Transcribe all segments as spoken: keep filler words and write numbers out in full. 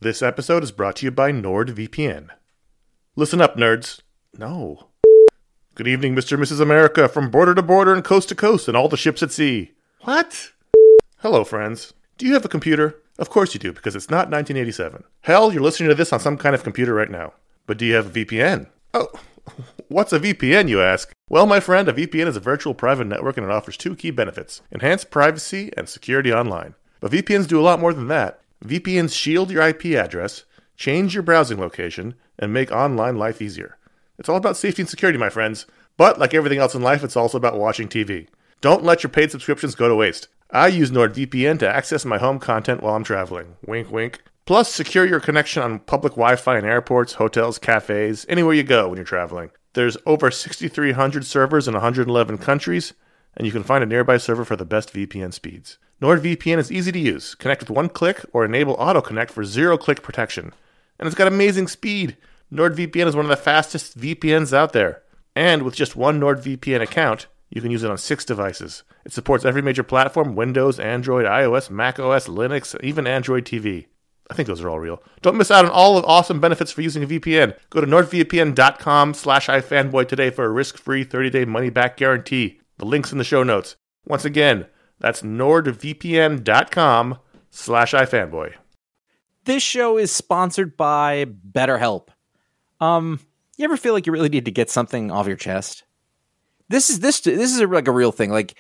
This episode is brought to you by NordVPN. Listen up, nerds. No. Good evening, Mister and Missus America, from border to border and coast to coast and all the ships at sea. What? Hello, friends. Do you have a computer? Of course you do, because it's not nineteen eighty-seven. Hell, you're listening to this on some kind of computer right now. But do you have a V P N? Oh, what's a V P N, you ask? Well, my friend, a V P N is a virtual private network and it offers two key benefits: enhanced privacy and security online. But V P Ns do a lot more than that. V P Ns shield your I P address, change your browsing location, and make online life easier. It's all about safety and security, my friends. But like everything else in life, it's also about watching T V. Don't let your paid subscriptions go to waste. I use NordVPN to access my home content while I'm traveling. Wink, wink. Plus, secure your connection on public Wi-Fi in airports, hotels, cafes, anywhere you go when you're traveling. There's over six thousand three hundred servers in one hundred eleven countries, and you can find a nearby server for the best V P N speeds. NordVPN is easy to use. Connect with one click or enable auto-connect for zero-click protection. And it's got amazing speed. NordVPN is one of the fastest V P Ns out there. And with just one NordVPN account, you can use it on six devices. It supports every major platform: Windows, Android, iOS, macOS, Linux, even Android T V. I think those are all real. Don't miss out on all the awesome benefits for using a V P N. Go to nordvpn.com slash ifanboy today for a risk-free thirty-day money-back guarantee. The link's in the show notes. Once again, that's nordvpn.com slash ifanboy. This show is sponsored by BetterHelp. Um, you ever feel like you really need to get something off your chest? This is this this is a, like a real thing. Like,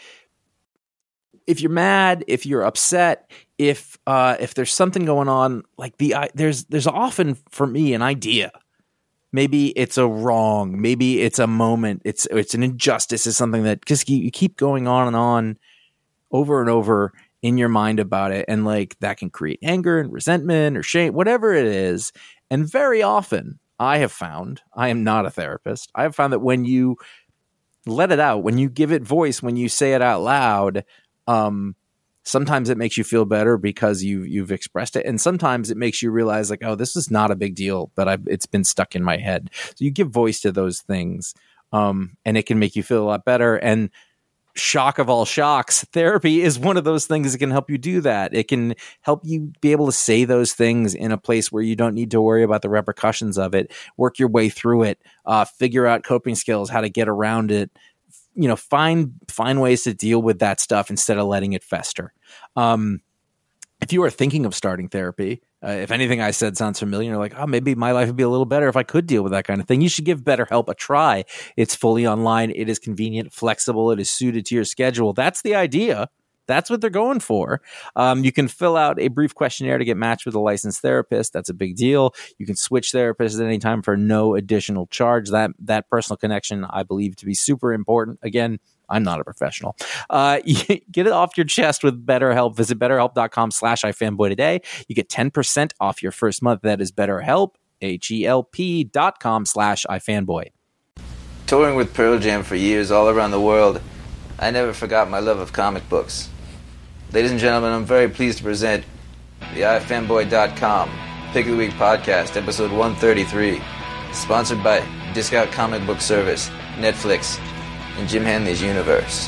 if you're mad, if you're upset, if uh, if there's something going on, like the uh, there's there's often for me an idea. Maybe it's a wrong. Maybe it's a moment. It's it's an injustice. It's something that just you, you keep going on and on, over and over in your mind about it, and like that can create anger and resentment or shame, whatever it is. And very often, I have found, I am not a therapist, I have found that when you let it out, when you give it voice, when you say it out loud, um, sometimes it makes you feel better because you you've expressed it, and sometimes it makes you realize like, oh, this is not a big deal, but I've it's been stuck in my head. So you give voice to those things, um, and it can make you feel a lot better. And shock of all shocks, therapy is one of those things that can help you do that. It can help you be able to say those things in a place where you don't need to worry about the repercussions of it, work your way through it, uh, figure out coping skills, how to get around it, you know, find, find ways to deal with that stuff instead of letting it fester. Um, if you are thinking of starting therapy, uh, if anything I said sounds familiar, you're like, oh, maybe my life would be a little better if I could deal with that kind of thing. You should give BetterHelp a try. It's fully online. It is convenient, flexible. It is suited to your schedule. That's the idea. That's what they're going for. Um, you can fill out a brief questionnaire to get matched with a licensed therapist. That's a big deal. You can switch therapists at any time for no additional charge. That that personal connection, I believe, to be super important. Again, I'm not a professional. Uh, get it off your chest with BetterHelp. Visit betterhelp.com slash ifanboy today. You get ten percent off your first month. That is BetterHelp, H-E-L-P dot com slash ifanboy. Touring with Pearl Jam for years all around the world, I never forgot my love of comic books. Ladies and gentlemen, I'm very pleased to present the i fanboy dot com Pick of the Week podcast, episode one thirty-three, sponsored by Discount Comic Book Service, Netflix, and Jim Henley's Universe.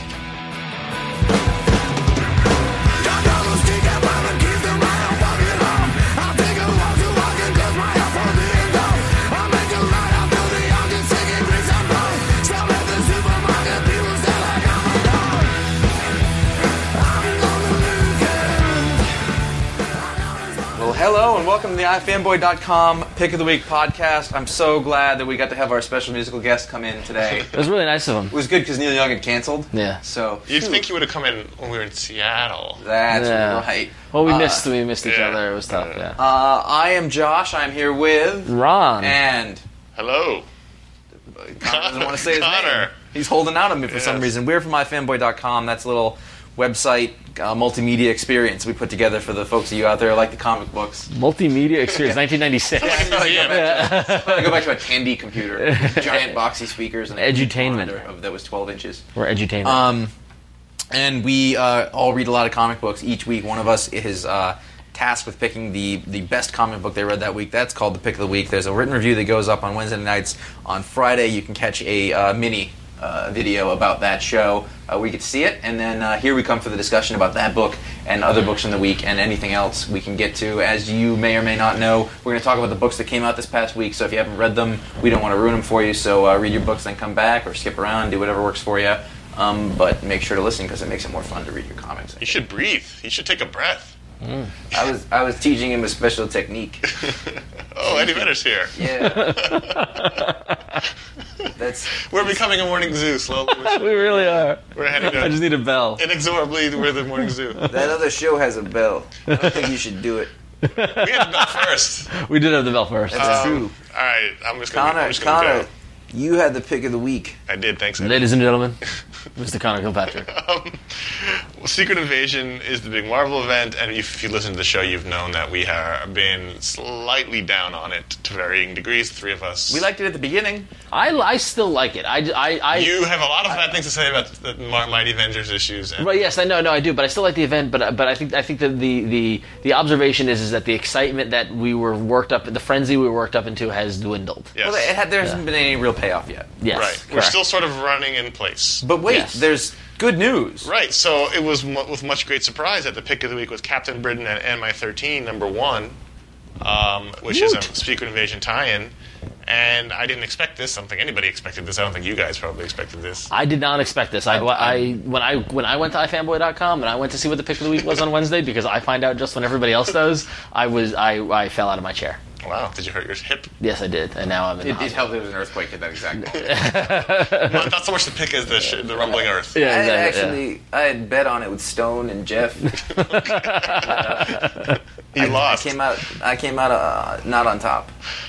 Hello and welcome to the i fanboy dot com Pick of the Week podcast. I'm so glad that we got to have our special musical guest come in today. It was really nice of him. It was good because Neil Young had canceled. Yeah. So you'd phew. think he would have come in when we were in Seattle. That's yeah. right. Well, we uh, missed we missed each yeah. other. It was tough. Yeah. Uh, I am Josh. I'm here with Ron and hello. Connor doesn't want to say his Connor. name. He's holding out on me for yes. some reason. We're from i fanboy dot com. That's a little website uh, multimedia experience we put together for the folks of you out there who like the comic books. Multimedia experience, nineteen ninety-six. Yeah, I go, yeah. back to, I go back to a Tandy computer, giant boxy speakers, and a Edutainment monitor of, that was twelve inches. Or edutainment. Um, and we uh, all read a lot of comic books each week. One of us is uh, tasked with picking the, the best comic book they read that week. That's called the Pick of the Week. There's a written review that goes up on Wednesday nights. On Friday, you can catch a uh, mini uh, video about that show. Uh, we get to see it, and then uh, here we come for the discussion about that book and other books in the week and anything else we can get to. As you may or may not know, we're going to talk about the books that came out this past week, so if you haven't read them, we don't want to ruin them for you, so uh, read your books, then come back, or skip around, do whatever works for you. Um, but make sure to listen, because it makes it more fun to read your comics. You should breathe. You should take a breath. Mm. I was I was teaching him a special technique. Oh, Eddie Vedder's here. Yeah. That's We're becoming a morning zoo slowly. We really are. We're heading I just need a bell. inexorably we're the morning zoo. that other show has a bell. I don't think you should do it. We had to go first. We did have the bell first. That's Um, true. All right, I'm just gonna. Connor, I'm just gonna Connor, go. you had the pick of the week. I did. Thanks. Eddie. Ladies and gentlemen, Mister Connor Kilpatrick. Um, well, Secret Invasion is the big Marvel event, and if you listen to the show, you've known that we have been slightly down on it to varying degrees. The three of us. We liked it at the beginning. I, I still like it. I, I, I You have a lot of bad things to say about the Mar- Mighty Avengers issues. And Right, yes, I know, no, I do, but I still like the event. But but I think I think that the, the, the observation is is that the excitement that we were worked up, the frenzy we were worked up into, has dwindled. Yes. Well, it had, there hasn't been any real payoff yet. Yes, right. We're correct. still sort of running in place. But wait, Yes. there's good news. Right, so it was mu- with much great surprise that the pick of the week was Captain Britain and M I thirteen, number one, um, which is a Secret Invasion tie-in. And I didn't expect this. I don't think anybody expected this. I don't think you guys probably expected this. I did not expect this. I, I when I when I went to i fanboy dot com and I went to see what the pick of the week was on Wednesday, because I find out just when everybody else does, I was I, I fell out of my chair. Wow, did you hurt your hip? Yes, I did, and now I'm in. It, the it hospital. helped there was an earthquake at that exact moment. Well, not so much the pick as the, sh- the rumbling earth. Yeah, I had exactly, actually, I had bet on it with Stone and Jeff. You I, lost. I came out, I came out uh, not on top.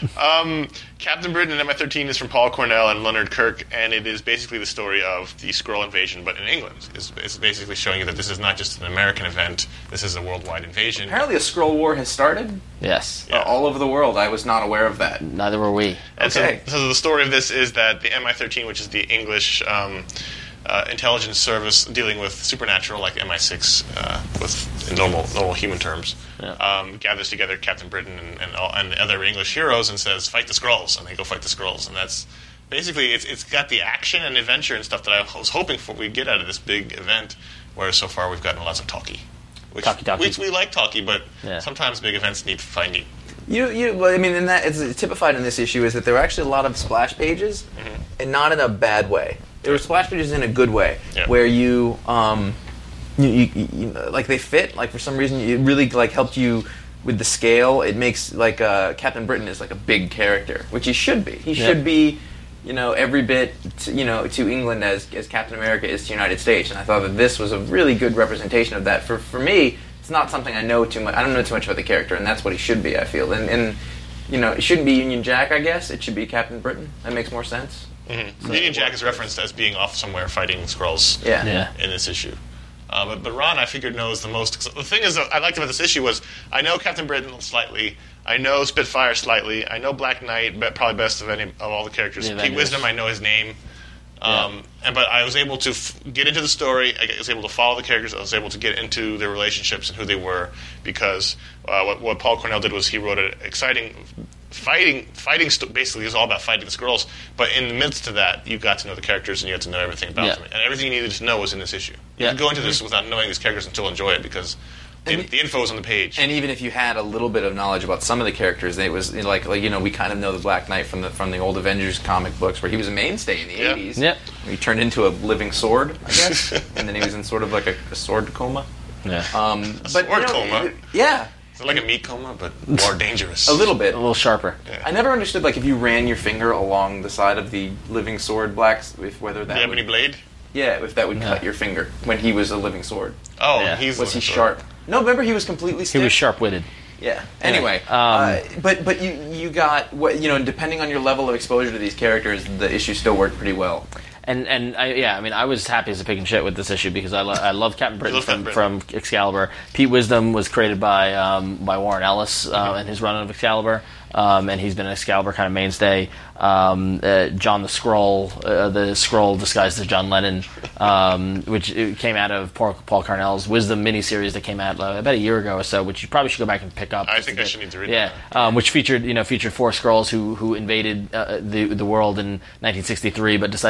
Um, Captain Britain and M I thirteen is from Paul Cornell and Leonard Kirk, and it is basically the story of the Skrull invasion, but in England. It's, it's basically showing you that this is not just an American event, this is a worldwide invasion. Apparently, a Skrull war has started Yes, Yeah. uh, all over the world. I was not aware of that. neither were we. And Okay. so, so the story of this is that the M I thirteen, which is the English um, uh, intelligence service dealing with supernatural, like M I six, uh, with in normal normal human terms, Yeah. um, gathers together Captain Britain and and, all, and the other English heroes and says, "Fight the Skrulls," and they go fight the Skrulls, and that's basically it's it's got the action and adventure and stuff that I was hoping for we'd get out of this big event. Whereas so far we've gotten lots of talky. Which, Talky, talky. Which we like talky, but Yeah. sometimes big events need finding. You, you. Well, I mean, in that it's typified in this issue is that there were actually a lot of splash pages, Mm-hmm. and not in a bad way. There were splash pages in a good way, Yeah. where you, um, you, you, you, you know, like they fit. Like for some reason, it really like helped you with the scale. It makes like uh, Captain Britain is like a big character, which he should be. He Yeah. should be, you know, every bit, to, you know, to England as as Captain America is to United States. And I thought that this was a really good representation of that. For for me, it's not something I know too much. I don't know too much about the character, and that's what he should be. I feel, and and you know, it shouldn't be Union Jack. I guess it should be Captain Britain. That makes more sense. Mm-hmm. Union Jack is referenced as being off somewhere fighting Skrulls. Yeah. Yeah. In this issue. Uh, but, but Ron, I figured, knows the most. The thing is, that I liked about this issue was I know Captain Britain slightly, I know Spitfire slightly, I know Black Knight, but probably best of any of all the characters. The Pete Avengers. Wisdom, I know his name. Um, and but I was able to f- get into the story. I was able to follow the characters. I was able to get into their relationships and who they were because uh, what, what Paul Cornell did was he wrote an exciting fighting. Fighting st- basically is all about fighting the Skrulls. But in the midst of that, you got to know the characters and you got to know everything about Yeah. them. And everything you needed to know was in this issue. You Yeah. could go into this without knowing these characters and still enjoy it because the, And- the info is on the page. And even if you had a little bit of knowledge about some of the characters, it was you know, like like you know we kind of know the Black Knight from the from the old Avengers comic books where he was a mainstay in the Yeah. eighties. Yep. He turned into a living sword, I guess, and then he was in sort of like a, a sword coma. Yeah. Um, but sword you know, coma? Yeah, It's like a meat coma, but more dangerous. a little bit. A little sharper. I never understood like if you ran your finger along the side of the living sword blacks, if whether Do that you have would, any blade? yeah, if that would Yeah. cut your finger when he was a living sword. Oh, Yeah. he's Was he looking for- sharp? No, remember he was completely He stiff. was sharp-witted. Yeah. Anyway, Um, uh, but but you you got what you know. Depending on your level of exposure to these characters, the issue still worked pretty well. And and I, yeah, I mean, I was happy as a pig and shit with this issue because I, lo- I love Captain Britain love from, Captain from Excalibur. Pete Wisdom was created by um, by Warren Ellis uh, and his run of Excalibur, um, and he's been an Excalibur kind of mainstay. Um, uh, John the Skrull, uh, the Skrull disguised as John Lennon, um, which it came out of Paul, Paul Cornell's Wisdom miniseries that came out uh, about a year ago or so, which you probably should go back and pick up. I just think to I get- should need to read Yeah, um, which featured you know featured four Skrulls who who invaded uh, the the world in nineteen sixty-three, but decided to take the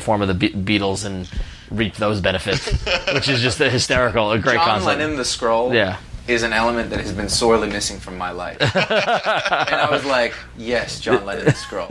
the form of the Be- Beatles and reap those benefits, which is just a hysterical, a great John concept. Lennon, the Skrull, Yeah. is an element that has been sorely missing from my life. And I was like, yes, John Lennon, the Skrull.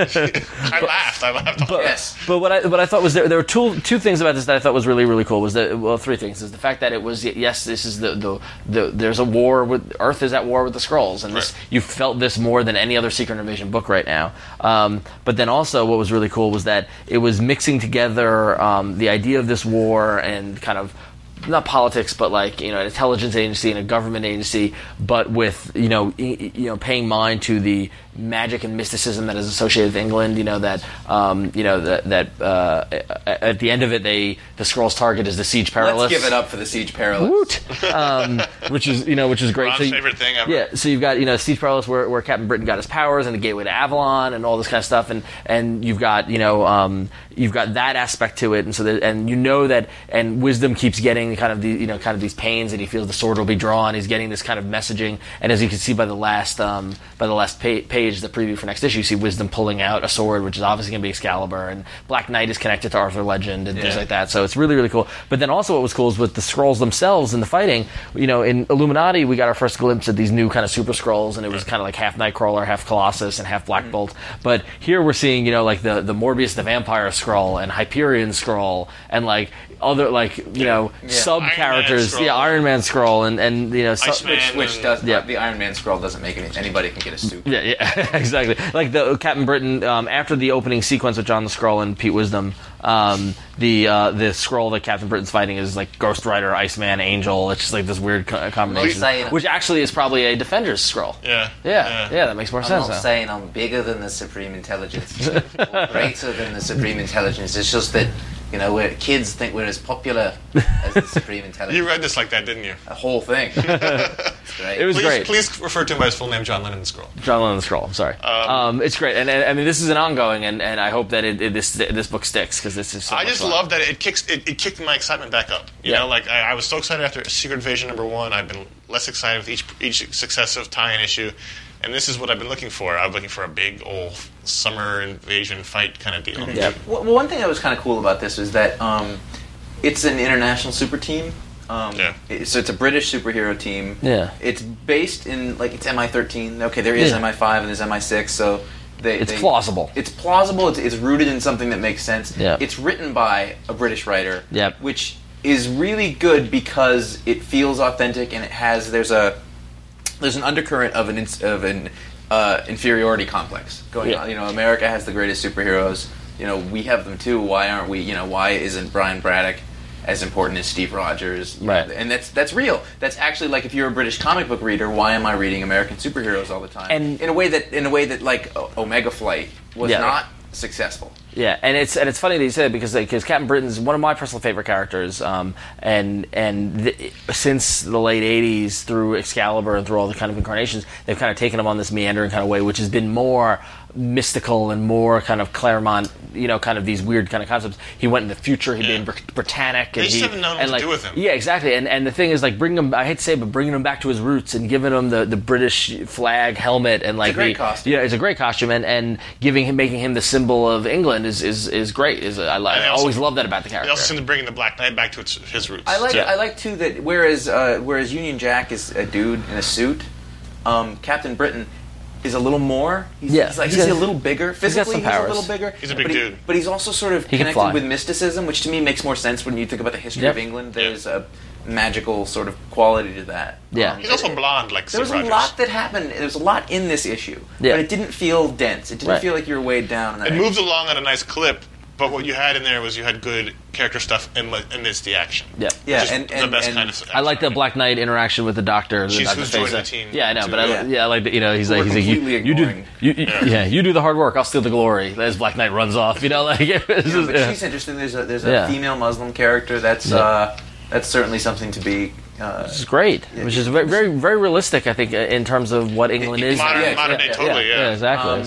I laughed. I laughed. But, Yes. But what I what I thought was there, there were two two things about this that I thought was really really cool was that well three things is the fact that it was yes this is the the, the there's a war with Earth is at war with the Skrulls and this Right. you felt this more than any other Secret Invasion book right now. Um, but then also what was really cool was that it was mixing together um, the idea of this war and kind of not politics, but like you know, an intelligence agency and a government agency, but with you know, y- you know, paying mind to the magic and mysticism that is associated with England. You know that um, you know that that uh, at the end of it, they the Skrulls' target is the Siege Perilous. Let's give it up for the Siege Perilous. Woot! Um, which is you know which is great. Ron's So you- favorite thing ever. Yeah, so you've got you know Siege Perilous where, where Captain Britain got his powers and the gateway to Avalon and all this kind of stuff, and and you've got you know um, you've got that aspect to it, and so that, and you know that and Wisdom keeps getting kind of the you know kind of these pains that he feels the sword will be drawn. He's getting this kind of messaging, and as you can see by the last um, by the last pa- page, the preview for next issue, you see Wisdom pulling out a sword, which is obviously going to be Excalibur, and Black Knight is connected to Arthur Legend and things Yeah. like that. So it's really really cool. But then also what was cool is with the Skrulls themselves in the fighting. You know, in Illuminati we got our first glimpse of these new kind of Super Skrulls, and it was kind of like half Nightcrawler, half Colossus, and half Black Bolt. But here we're seeing you know like the the Morbius the Vampire Skrull and Hyperion Skrull and like other like you know sub characters, Skrull. yeah, Iron Man Skrull and and you know su- Iceman. Which, which And- does Yeah. the Iron Man Skrull doesn't make any, anybody can get a suit. Yeah, yeah, exactly. Like the Captain Britain um, after the opening sequence with John the Skrull and Pete Wisdom, um, the uh, the Skrull that Captain Britain's fighting is like Ghost Rider, Iceman, Angel. It's just like this weird co- combination, saying- which actually is probably a Defender's Skrull. Yeah. Yeah, yeah, that makes more I'm sense. not now. saying I'm bigger than the Supreme Intelligence, or greater than the Supreme Intelligence. It's just that, you know, we're, kids think we're as popular as the Supreme Intelligence. You read this like that, didn't you? The whole thing. It's great. It was Please, great. please refer to him by his full name, John Lennon Scroll. John Lennon Skrull. I'm sorry. Um, it's great, and, and I mean this is an ongoing, and, and I hope that it, it, this this book sticks because this is. So I much just fun. love that it kicks it, it kicked my excitement back up. You Yeah. know, like I, I was so excited after Secret Invasion number one. I've been less excited with each each successive tie-in issue, and this is what I've been looking for. I'm looking for a big old summer invasion fight kind of deal. Yeah. Well, well, one thing that was kind of cool about this was that um, it's an international super team. Um, Yeah. it- so it's a British superhero team. Yeah. It's based in like it's M I thirteen. Okay, there is Yeah. M I five and there's M I six. So they, It's they- plausible. It's plausible. It's, it's rooted in something that makes sense. Yeah. It's written by a British writer. Yep. Which is really good because it feels authentic and it has there's a there's an undercurrent of an ins- of an uh, inferiority complex going Yeah. on. You know, America has the greatest superheroes. You know, we have them too. Why aren't we? You know, why isn't Brian Braddock as important as Steve Rogers? You Right. know, and that's that's real. That's actually like if you're a British comic book reader, why am I reading American superheroes all the time? And- in a way that in a way that like O- Omega Flight was Yeah. not successful. Yeah, and it's and it's funny that you say it because because Captain Britain's one of my personal favorite characters, um, and and th- since the late eighties through Excalibur and through all the kind of incarnations, they've kind of taken him on this meandering kind of way, which has been more mystical and more kind of Claremont, you know, kind of these weird kind of concepts. He went in the future, he'd Yeah. been Brit- Britannic, They and just he, haven't known what and to like, do with him. Yeah, exactly. And and the thing is, like, bringing him, I hate to say it, but bringing him back to his roots and giving him the, the British flag helmet and like a great the, costume. Yeah, it's a great costume, and, and giving him, making him the symbol of England is is, is great. Is I, li- And they I also- always love that about the They character. also seem to bring the Black Knight back to its, his roots. I like Yeah. I like too that whereas uh, whereas Union Jack is a dude in a suit, um, Captain Britain is a little more. He's, Yeah. he's like He's he's, got- a little bigger. got Physically, some he's, powers. a little bigger. He's a big but he- dude. but he's also sort of He can fly. connected with mysticism, which to me makes more sense when you think about the history Yep. of England. There's a magical sort of quality to that. Yeah. Um, He's also blonde, like there was Steve a Rogers. lot that happened. There was a lot in this issue, Yeah. but it didn't feel dense. It didn't Right. feel like you were weighed down. And It moved along at a nice clip, but what you had in there was you had good character stuff in, amidst the action. Yeah. Yeah, Which is and- the and- best and kind of. I like the Black Knight interaction with the Doctor. The She's Doctor who's face joined the that. team, Yeah, I know, too. but I, Yeah. yeah, I like the, you know, he's Who like, we're he's like, you, completely you do, ignoring. you, you- yeah. you do the hard work. I'll steal the glory. As Black Knight runs off, you know, like it's Yeah, just, but yeah. she's interesting. There's a there's a Yeah. female Muslim character that's Yeah. uh, that's certainly something to be. Uh, It's great, Yeah, which yeah. is very, very, very realistic. I think uh, in terms of what England is. modern, Yeah, modern yeah, day, yeah, totally, yeah. yeah, exactly. Um, so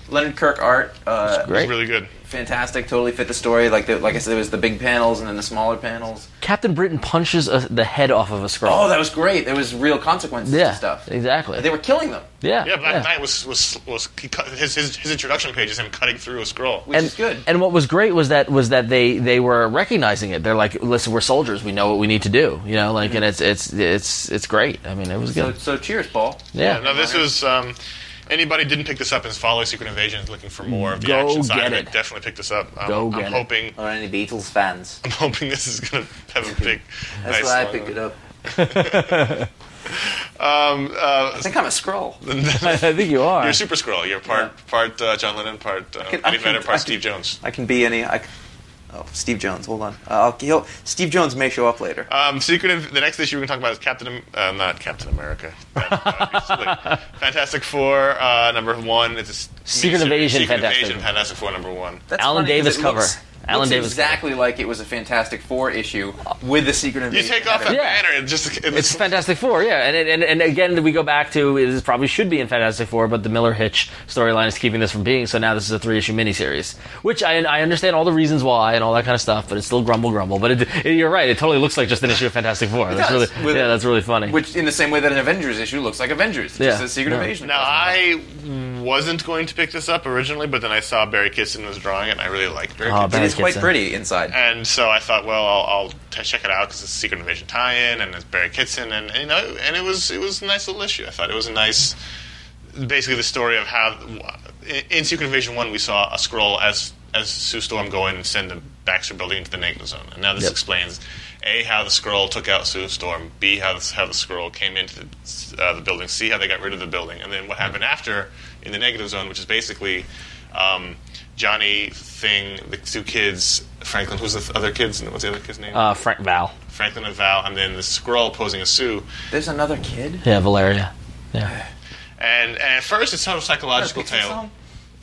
Leonard Kirk art. Uh, It's Great. really good. Fantastic. Totally fit the story. Like the, like I said, there was the big panels and then the smaller panels. Captain Britain punches a, the head off of a scroll. Oh, that was great. There was real consequences yeah, to stuff. exactly. They were killing them, yeah, Yeah, Black Knight was was was he cut, his, his his introduction page is him cutting through a scroll. which and, is good. And what was great was that was that they, they were recognizing it. They're like, listen, we're soldiers. We know what we need to do. You know, like, and it's it's it's it's great. I mean, it was so, good. so cheers, Paul. yeah. No, this was. Um, anybody didn't pick this up and is following Secret Invasion is looking for more of the Go action side get of it. it. Definitely pick this up. Um, Go I'm get it. hoping. Or any Beatles fans. I'm hoping this is going to have a big. That's nice why I long picked run. it up. Um, uh, I think I'm a scroll. I think you are. You're Super Skrull. You're part Yeah. part uh, John Lennon, part uh, can- I Eddie can- Vedder, part I Steve can- Jones. I can be any. I can, oh, Steve Jones. Hold on. Uh, I'll, he'll, Steve Jones may show up later. Um, Secret. Inv- the next issue we're going to talk about is Captain. Am- Uh, not Captain America. Uh, Fantastic Four uh, number one. It's a s- Secret miniseries. Invasion, Secret Fantastic. Invasion, Fantastic Four number one. That's Alan funny 'cause Davis it cover. Looks, Alan looks Davis exactly like it was a Fantastic Four issue with the Secret You Invasion. take off that header. Yeah. banner and just it It's looks Fantastic Four, yeah, and and and again we go back to it probably should be in Fantastic Four, but the Miller Hitch storyline is keeping this from being. So now this is a three issue miniseries, which I I understand all the reasons why and all that kind of stuff, but it's still grumble grumble. But it, it, you're right, it totally looks like just an issue of Fantastic Four. That's does, really with- yeah, that's really funny. Which, in the same way that an Avengers issue looks like Avengers, Yeah. just a Secret Yeah. Invasion. Now, I wasn't going to pick this up originally, but then I saw Barry Kitson was drawing it, and I really liked Barry Oh, Kitson. It Barry is quite Kitson. pretty inside. And so I thought, well, I'll, I'll t- check it out because it's a Secret Invasion tie-in, and it's Barry Kitson, and, and you know, and it was it was a nice little issue. I thought it was a nice, basically the story of how in, in Secret Invasion one we saw a Skrull as as Sue Storm go in and send the Baxter Building into the Negative Zone, and now this Yep. explains A, how the Skrull took out Sue Storm, B, how the, how the Skrull came into the, uh, the building, C, how they got rid of the building, and then what happened after in the Negative Zone, which is basically um, Johnny, Thing, the two kids, Franklin, who's the th- other kids, what's the other kid's name? uh, Frank Val, Franklin and Val, and then the Skrull posing as Sue. There's another kid. yeah, Valeria, yeah. And, and at first it's sort of a psychological Pixar tale. song?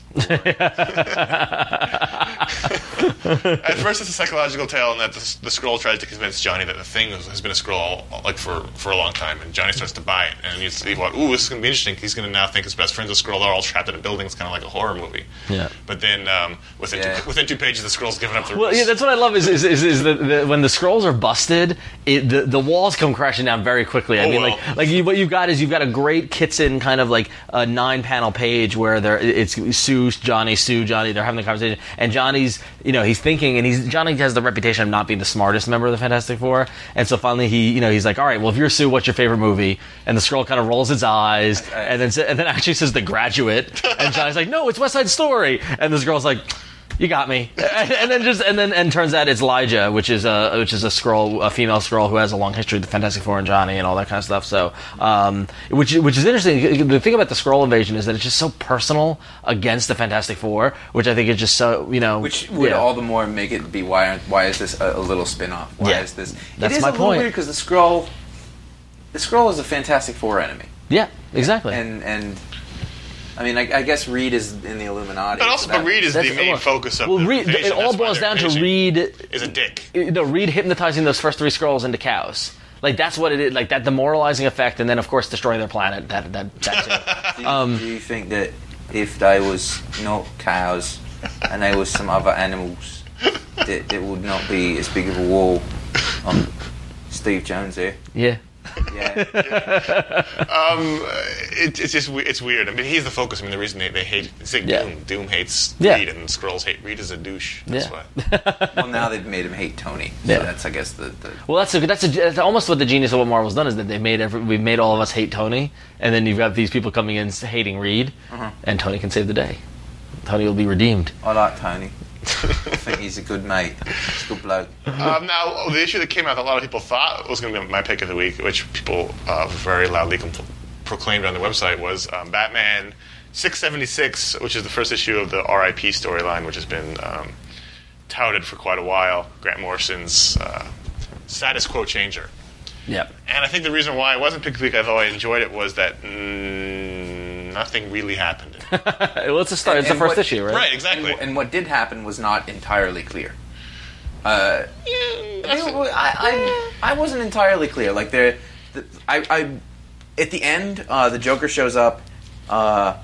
At first, it's a psychological tale, and that the, the Skrull tries to convince Johnny that the Thing has, has been a Skrull like for, for a long time, and Johnny starts to buy it, and he's he thought, "Ooh, this is going to be interesting." He's going to now think his best friend's a Skrull. They're all trapped in a building. It's kind of like a horror movie. Yeah. But then um, within Yeah. two, within two pages, the Skrull's given up their. Well, yeah, that's what I love is is, is, is the, the, when the scrolls are busted, it, the the walls come crashing down very quickly. I Oh, mean, well. like like you, what you've got is you've got a great Kitson kind of like a nine panel page where there it's Sue, Johnny, Sue, Johnny. They're having the conversation, and Johnny's you know he's thinking, and he's Johnny has the reputation of not being the smartest member of the Fantastic Four, and so finally he you know he's like, all right, well if you're Sue, what's your favorite movie? And the scroll kind of rolls its eyes, and then sa- and then actually says The Graduate, and Johnny's like, no, it's West Side Story, and this girl's like, you got me, and, and then just and then and turns out it's Lyja, which is a which is a scroll, a female scroll who has a long history with the Fantastic Four and Johnny and all that kind of stuff. So, um, which which is interesting. The thing about the scroll invasion is that it's just so personal against the Fantastic Four, which I think is just so you know, Which would yeah. all the more make it be why aren't, why is this a, a little spin-off? Why Yeah. is this? That's it is my a little point. weird because the Skrull, the Skrull is a Fantastic Four enemy, yeah, exactly. and and I mean I, I guess Reed is in the Illuminati. But also, so that- but Reed is the That's- main well, focus of well, the Reed, invasion. it all That's why boils they're down to invading. Reed. Is a dick. No, Reed hypnotizing those first three scrolls into cows. Like that's what it is. Like that demoralizing effect, and then of course destroying their planet. That that that's it. Do you, um, do you think that if they was not cows and they was some other animals, that it would not be as big of a wall on Steve Jones here? Yeah. Yeah. Um, it, it's just we- it's weird. I mean, he's the focus. I mean, the reason they, they hate it's like Yeah. Doom. Doom hates Yeah. Reed, and Skrulls hate Reed as a douche. That's Yeah. why. Well, now they've made him hate Tony. So Yeah. that's I guess the, the Well, that's a, that's, a, that's almost what the genius of what Marvel's done is that they've made every, we've made all of us hate Tony, and then you've got these people coming in hating Reed, and Tony can save the day. Tony will be redeemed. I like Tony. I think he's a good mate. He's a good bloke. Um, now, the issue that came out that a lot of people thought was going to be my pick of the week, which people uh, very loudly compl- proclaimed on the website, was um, Batman six seventy-six, which is the first issue of the R I P storyline, which has been um, touted for quite a while. Grant Morrison's uh, status quo changer. Yep. And I think the reason why I wasn't picked of the week, although I enjoyed it, was that mm, nothing really happened. Well, it's a start. It's And the first what- issue, right? Right, exactly. And, and what did happen was not entirely clear. Uh, Yeah, I, I, I wasn't entirely clear. Like there, the, I, I, at the end, uh, the Joker shows up, uh,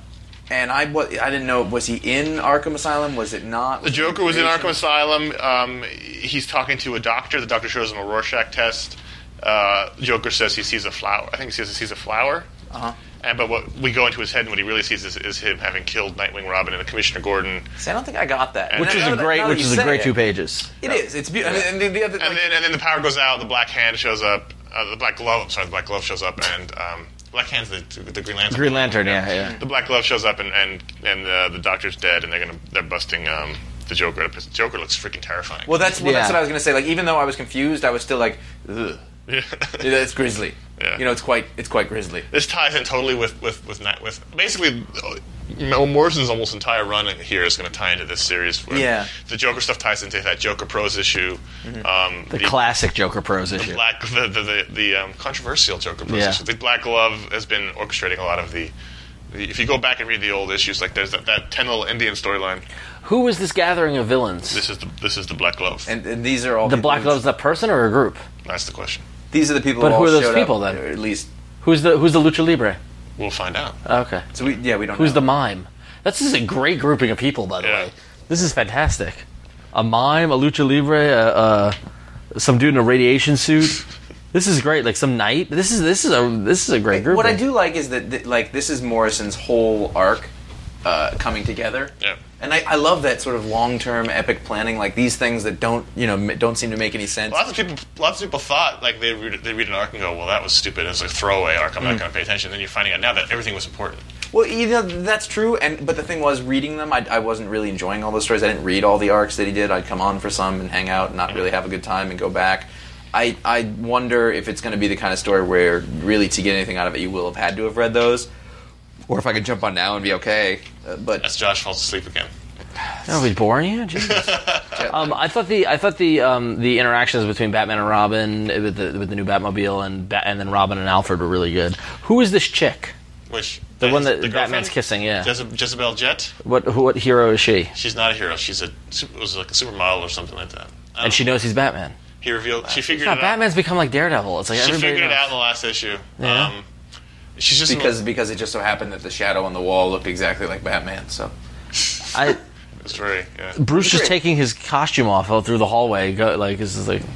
and I wa- I didn't know, was he in Arkham Asylum? Was it not? The Joker was in Arkham Asylum. Um, he's talking to a doctor. The doctor shows him a Rorschach test. Uh, Joker says he sees a flower. I think he says he sees a flower. Uh-huh. And but what we go into his head and what he really sees is, is him having killed Nightwing, Robin, and Commissioner Gordon. See, I don't think I got that. Which And is now a that- great, now that which you is a say great it, two pages. It is. It's beautiful. And, then the other, And like, then and then the power goes out. The Black Hand shows up. Uh, the Black Glove. Sorry, the Black Glove shows up, and um, Black Hand's the, the Green Lantern. Green Lantern, yeah, yeah. The Black Glove shows up, and and and uh, the Doctor's dead, and they're gonna they're busting um, the Joker. The Joker looks freaking terrifying. well, that's well, that's Yeah. what I was gonna say. Like, even though I was confused, I was still like, ugh. Yeah. It's grisly. Yeah. You know, it's quite it's quite grisly. This ties in totally with with with, Night- with basically. Uh, Mel Morrison's almost entire run here is going to tie into this series. Where Yeah. the Joker stuff ties into that Joker Prose issue. Mm-hmm. Um, The classic Joker Prose issue. Black, the the the, the um, controversial Joker Prose Yeah. issue. The Black Glove has been orchestrating a lot of the, the. If you go back and read the old issues, like there's that, that ten little Indian storyline. Who is this gathering of villains? This is the this is the Black Glove. And, and these are all the people Black who- Glove's a person or a group? That's the question. These are the people. But who, who all are those showed people, up, then? Or at least. Who's the Who's the Lucha Libre? We'll find out. Okay. So we yeah we don't. Who's know. the mime? That's just a great grouping of people, by the Yeah. way. This is fantastic. A mime, a lucha libre, uh, uh, some dude in a radiation suit. This is great. Like some knight. This is this is a this is a great group. What I do like is that th- like this is Morrison's whole arc uh, coming together. Yeah. And I, I love that sort of long-term epic planning, like these things that don't, you know, m- don't seem to make any sense. Lots of people, lots of people thought like they read they read an arc and go, well, that was stupid. It was a throwaway arc. I'm Mm. not going to pay attention. Then you're finding out now that everything was important. Well, you know, that's true, and but the thing was, reading them, I, I wasn't really enjoying all those stories. I didn't read all the arcs that he did. I'd come on for some and hang out and not really have a good time and go back. I, I wonder if it's going to be the kind of story where really to get anything out of it, you will have had to have read those, or if I could jump on now and be okay. Uh, but As Josh falls asleep again. Oh, he's boring you. Jesus. um, I thought the I thought the um, the interactions between Batman and Robin with the with the new Batmobile and Bat- and then Robin and Alfred were really good. Who is this chick? Which The one that the Batman's girlfriend? kissing. Yeah. Jeze- Jezebel Jet. What who, what hero is she? She's not a hero. She's a super- was like a supermodel or something like that. I don't And she know. knows he's Batman. He revealed. She figured Yeah, it out. Batman's become like Daredevil. It's like She everybody figured it knows. out in the last issue. Yeah. Um, she's just because because it just so happened that the shadow on the wall looked exactly like Batman. So I, It's very yeah. Bruce just Great. taking his costume off out through the hallway. Go, like this is like,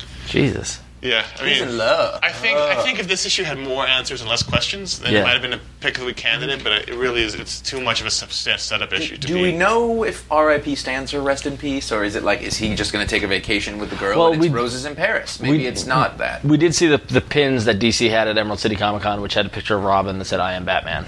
Jesus. Yeah, I he's mean, in love. I think I think if this issue had more answers and less questions, then Yeah. it might have been a pick of the week candidate. But it really is. It's too much of a sub- setup issue to Do be. we know if R I P stands for rest in peace, or is it like is he just going to take a vacation with the girl Well, and it's we- roses in Paris? Maybe we- it's not that. We did see the the pins that D C had at Emerald City Comic Con, which had a picture of Robin that said "I am Batman."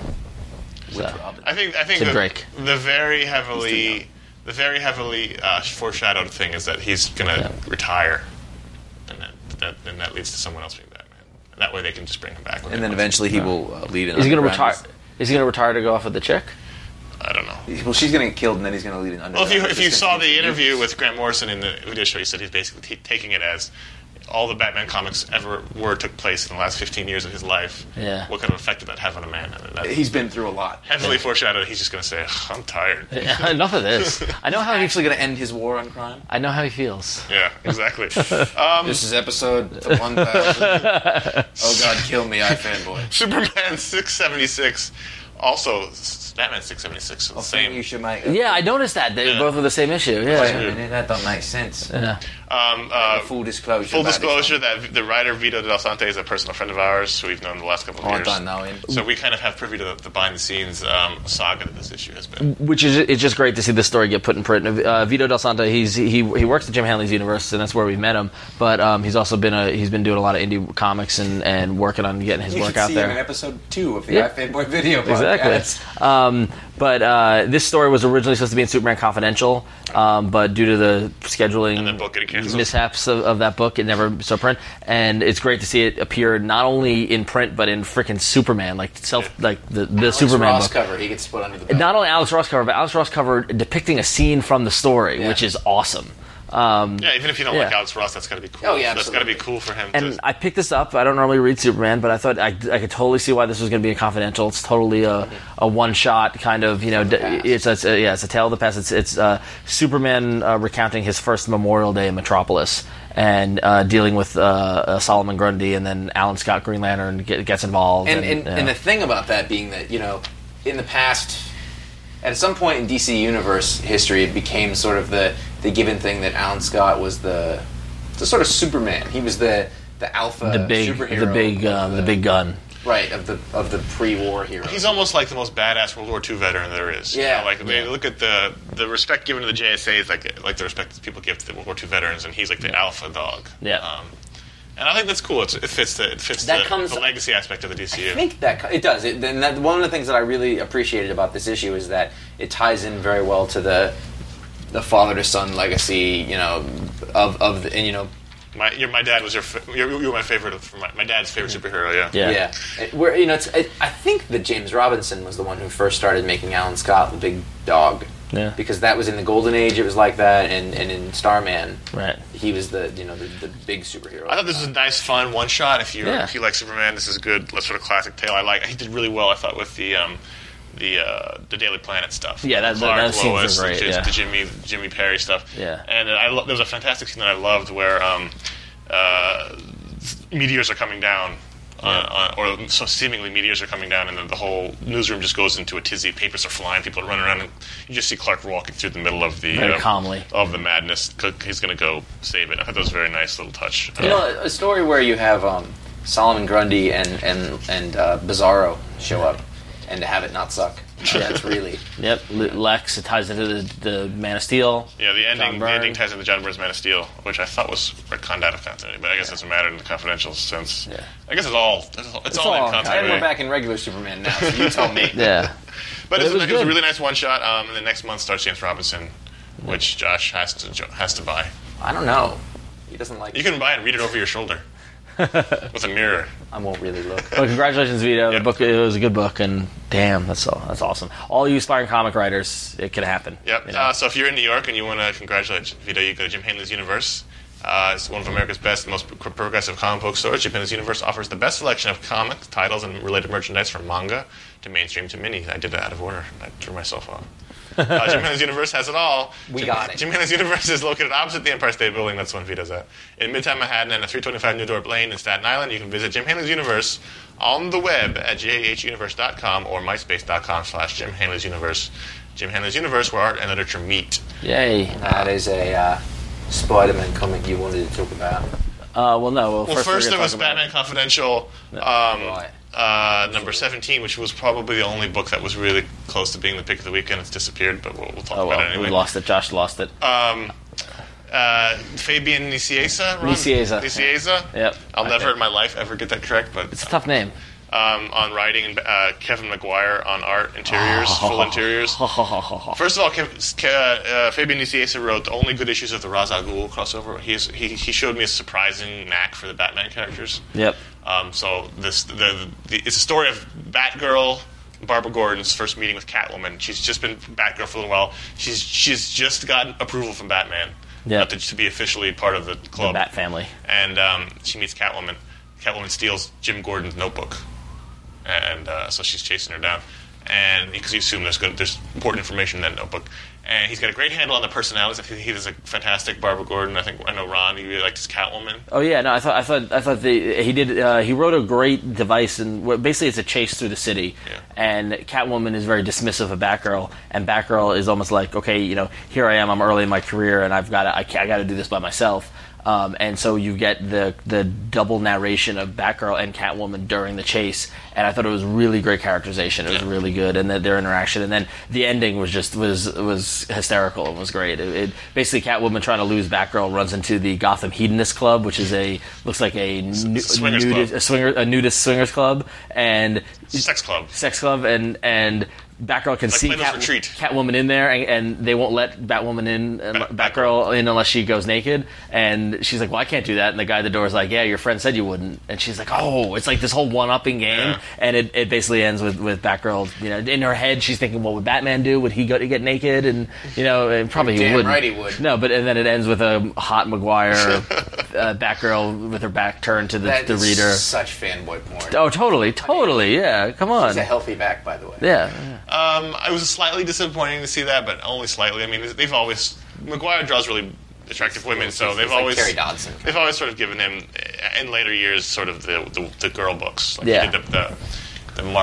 So, Robin. I think I think Tim the, Drake. the very heavily the very heavily uh, foreshadowed thing is that he's gonna Yeah. retire, and that, that then that leads to someone else being Batman. And that way they can just bring him back. when And they then want. eventually he will uh, lead an is he going to underground- retire? Is he going to retire to go off with the chick? I don't know. Well, she's going to get killed, and then he's going to lead an underground. Well, if you if you resistance saw the against interview mutants. with Grant Morrison in the video show, he said he's basically t- taking it as all the Batman comics ever were took place in the last fifteen years of his life. Yeah. What kind of effect did that have on a man? I mean, that's he's been through a lot. heavily foreshadowed. He's just going to say, "I'm tired." Enough of this. I know how he. Actually going to end his war on crime. I know how he feels. Yeah, exactly. Um, This is episode one thousand. Oh God, kill me, I fanboy. Superman six seventy-six, also Batman six seventy-six, the You same. should make. Yeah, I noticed that they Yeah. both were the same issue. Wait a Yeah. minute, that don't make sense. Yeah. Um, uh, Full disclosure. full about disclosure that the writer Vito Del Sante is a personal friend of ours who we've known the last couple of Oh, I years. don't know him. So we kind of have privy to the, the behind-the-scenes um, saga that this issue has been. Which is it's just great to see this story get put in print. Uh, Vito Del Sante, he's he he works at Jim Hanley's universe, and that's where we met him. But um, he's also been a he's been doing a lot of indie comics and, and working on getting his You work can out see there. him in episode two of the Yeah. iFanboy video Exactly. podcast. Um, but uh, this story was originally supposed to be in Superman Confidential, um, but due to the scheduling And the book getting canceled. mishaps of, of that book, it never saw print. And it's great to see it appear not only in print but in freaking Superman, like self, like the, the Alex Superman Ross book. cover. He gets put under the belt. Not only Alex Ross cover, but Alex Ross cover depicting a scene from the story, Yeah. which is awesome. Um, Yeah, even if you don't Yeah. like Alex Ross, that's got to be cool. Oh, yeah, that's got to be absolutely. cool for him. And to, I picked this up. I don't normally read Superman, but I thought I, I could totally see why this was going to be a confidential. It's totally a, a one shot kind of, you know, d- past. it's, it's a, yeah, it's a tale of the past. It's it's uh, Superman uh, recounting his first Memorial Day in Metropolis and uh, dealing with uh, uh, Solomon Grundy, and then Alan Scott Green Lantern get, gets involved. And and, yeah. and the thing about that being that, you know, in the past at some point in D C Universe history, it became sort of the, the given thing that Alan Scott was the the sort of Superman. He was the the alpha The big, superhero, the big, uh, the big gun. right of the of the pre-war hero. He's almost like the most badass World War Two veteran there is. You Yeah. know, like they look at the the respect given to the J S A is like like the respect that people give to the World War Two veterans, and he's like the alpha dog. Yeah. Um, and I think that's cool. It's, it fits the it fits That the, comes- the legacy aspect of the D C U. I think that co- it does. It, and that, one of the things that I really appreciated about this issue is that it ties in very well to the the father to son legacy. You know, of of the, and you know. My your, my dad was your fa- you were you were my favorite of my, my dad's favorite superhero. Yeah. Yeah. Yeah, It- where you know, it's, it, I think that James Robinson was the one who first started making Alan Scott the big dog. Yeah. Because that was in the Golden Age, it was like that, and, and in Starman, Right. he was the you know the, the big superhero. I thought this was a nice, fun one shot. If you Yeah. if you like Superman, this is good. Sort of classic tale. I like. He did really well. I thought with the um, the uh, the Daily Planet stuff. Yeah, that- Clark, those scenes were Lois, great, The, yeah. the Jimmy Jimmy Perry stuff. Yeah. And I lo- there was a fantastic scene that I loved where um, uh, meteors are coming down. Uh, uh, or so seemingly meteors are coming down, and then the whole newsroom just goes into a tizzy. Papers are flying, people are running around, and you just see Clark walking through the middle of the Very uh, calmly. of the madness. He's going to go save it. I thought that was a very nice little touch. You know, a story where you have um, Solomon Grundy and and and uh, Bizarro show up, and to have it not suck. Yeah, it's really. Yep. Le- Lex. It ties into the, the Man of Steel. Yeah, the John ending, the Byrne. ending ties into John Byrne's Man of Steel, which I thought was retconned out of continuity, but I guess it doesn't matter in the confidential sense. Yeah. I guess it's all it's all, it's all, all in in And continuity. we're back in regular Superman now, so you tell me. Yeah. But It it was, was it was a good. really nice one shot. Um, and the next month starts James Robinson, which Josh has to jo- has to buy. I don't know. He doesn't like. You can buy it and read it over your shoulder with a mirror. I won't really look. Well, congratulations, Vito. Yeah. The book it was a good book, and damn, that's all, that's awesome. All you aspiring comic writers, it can happen. Yep. you know? Uh, so if you're in New York and you want to congratulate Vito, you go to Jim Hanley's Universe. Uh, it's one of America's best, most pro- progressive comic book stores. Jim Hanley's Universe offers the best selection of comics, titles, and related merchandise from manga to mainstream to mini. I did that out of order. I threw myself off. Uh, Jim Hanley's Universe has it all. We Jim, got it. Jim Hanley's Universe is located opposite the Empire State Building. That's one Vito's at. In Midtown Manhattan and at three twenty-five New Dorp Lane in Staten Island. You can visit Jim Hanley's Universe on the web at j h universe dot com or myspace.com slash Jim Hanley's Universe. Jim Hanley's Universe, where art and literature meet. Yay. That is a uh, Spider-Man comic you wanted to talk about. Uh, well, no. Well, Well, first, first we're there gonna was talk about- Batman Confidential, um, Right. uh, number seventeen, which was probably the only book that was really close to being the pick of the weekend. It's disappeared, but we'll, we'll talk Oh about well, it anyway. we lost it. Josh lost it. Um, uh, Fabian Nicieza? Ron? Nicieza. Nicieza? Yep. I'll I never think. in my life ever get that correct, but It's a tough name. um, on writing, and uh, Kevin McGuire on art, interiors, full interiors. First of all, Kev, Ke- uh, Fabian Nicieza wrote the only good issues of the Ra's al Ghul crossover. He's, he he showed me a surprising knack for the Batman characters. Yep. Um, so this the, the it's a story of Batgirl, Barbara Gordon's first meeting with Catwoman. She's just been Batgirl for a little while. She's she's just gotten approval from Batman Yep. uh, to, to be officially part of the The club. Bat family. And um, she meets Catwoman. Catwoman steals Jim Gordon's notebook, and uh, so she's chasing her down. And because you assume there's good, there's important information in that notebook. And he's got a great handle on the personalities. I think he does a fantastic Barbara Gordon. I think I know Ron. He really liked his Catwoman. Oh yeah, no, I thought I thought I thought the, he did. Uh, he wrote a great device, and what- basically it's a chase through the city. Yeah. And Catwoman is very dismissive of Batgirl, and Batgirl is almost like, okay, you know, here I am, I'm early in my career, and I've got to, I, ca- I got to do this by myself. Um, and so you get the the double narration of Batgirl and Catwoman during the chase, and I thought it was really great characterization. It was Yeah. really good, and that their interaction, and then the ending was just was was hysterical and was great. It, it basically Catwoman trying to lose Batgirl runs into the Gotham Hedonist Club, which is a looks like a, nu- swingers nudist, club. a swinger a nudist swingers club, and Sex club. sex club, and and Batgirl can Like see Plato's Cat, Retreat. Catwoman in there, and, and they won't let Batwoman in, uh, Bat- Batgirl in unless she goes naked. And she's like, "Well, I can't do that." And the guy at the door is like, "Yeah, your friend said you wouldn't." And she's like, "Oh, it's like this whole one-upping game." Yeah. And it, it basically ends with, with Batgirl. You know, in her head, she's thinking, "What would Batman do? Would he go to get naked?" And you know, and probably he Damn wouldn't. right he would. No, but and then it ends with a hot McGuire uh, Batgirl with her back turned to the, That the is reader. such fanboy porn. Oh, totally, totally. Yeah, come on. She's a healthy back, by the way. Yeah. Um, I was slightly disappointing to see that, but only slightly. I mean, they've always McGuire draws really attractive women, so He's- they've he's like always Terry Dodson. they've always sort of given him uh, in later years sort of the the, the girl books. Like Yeah. he did the, the the Marvel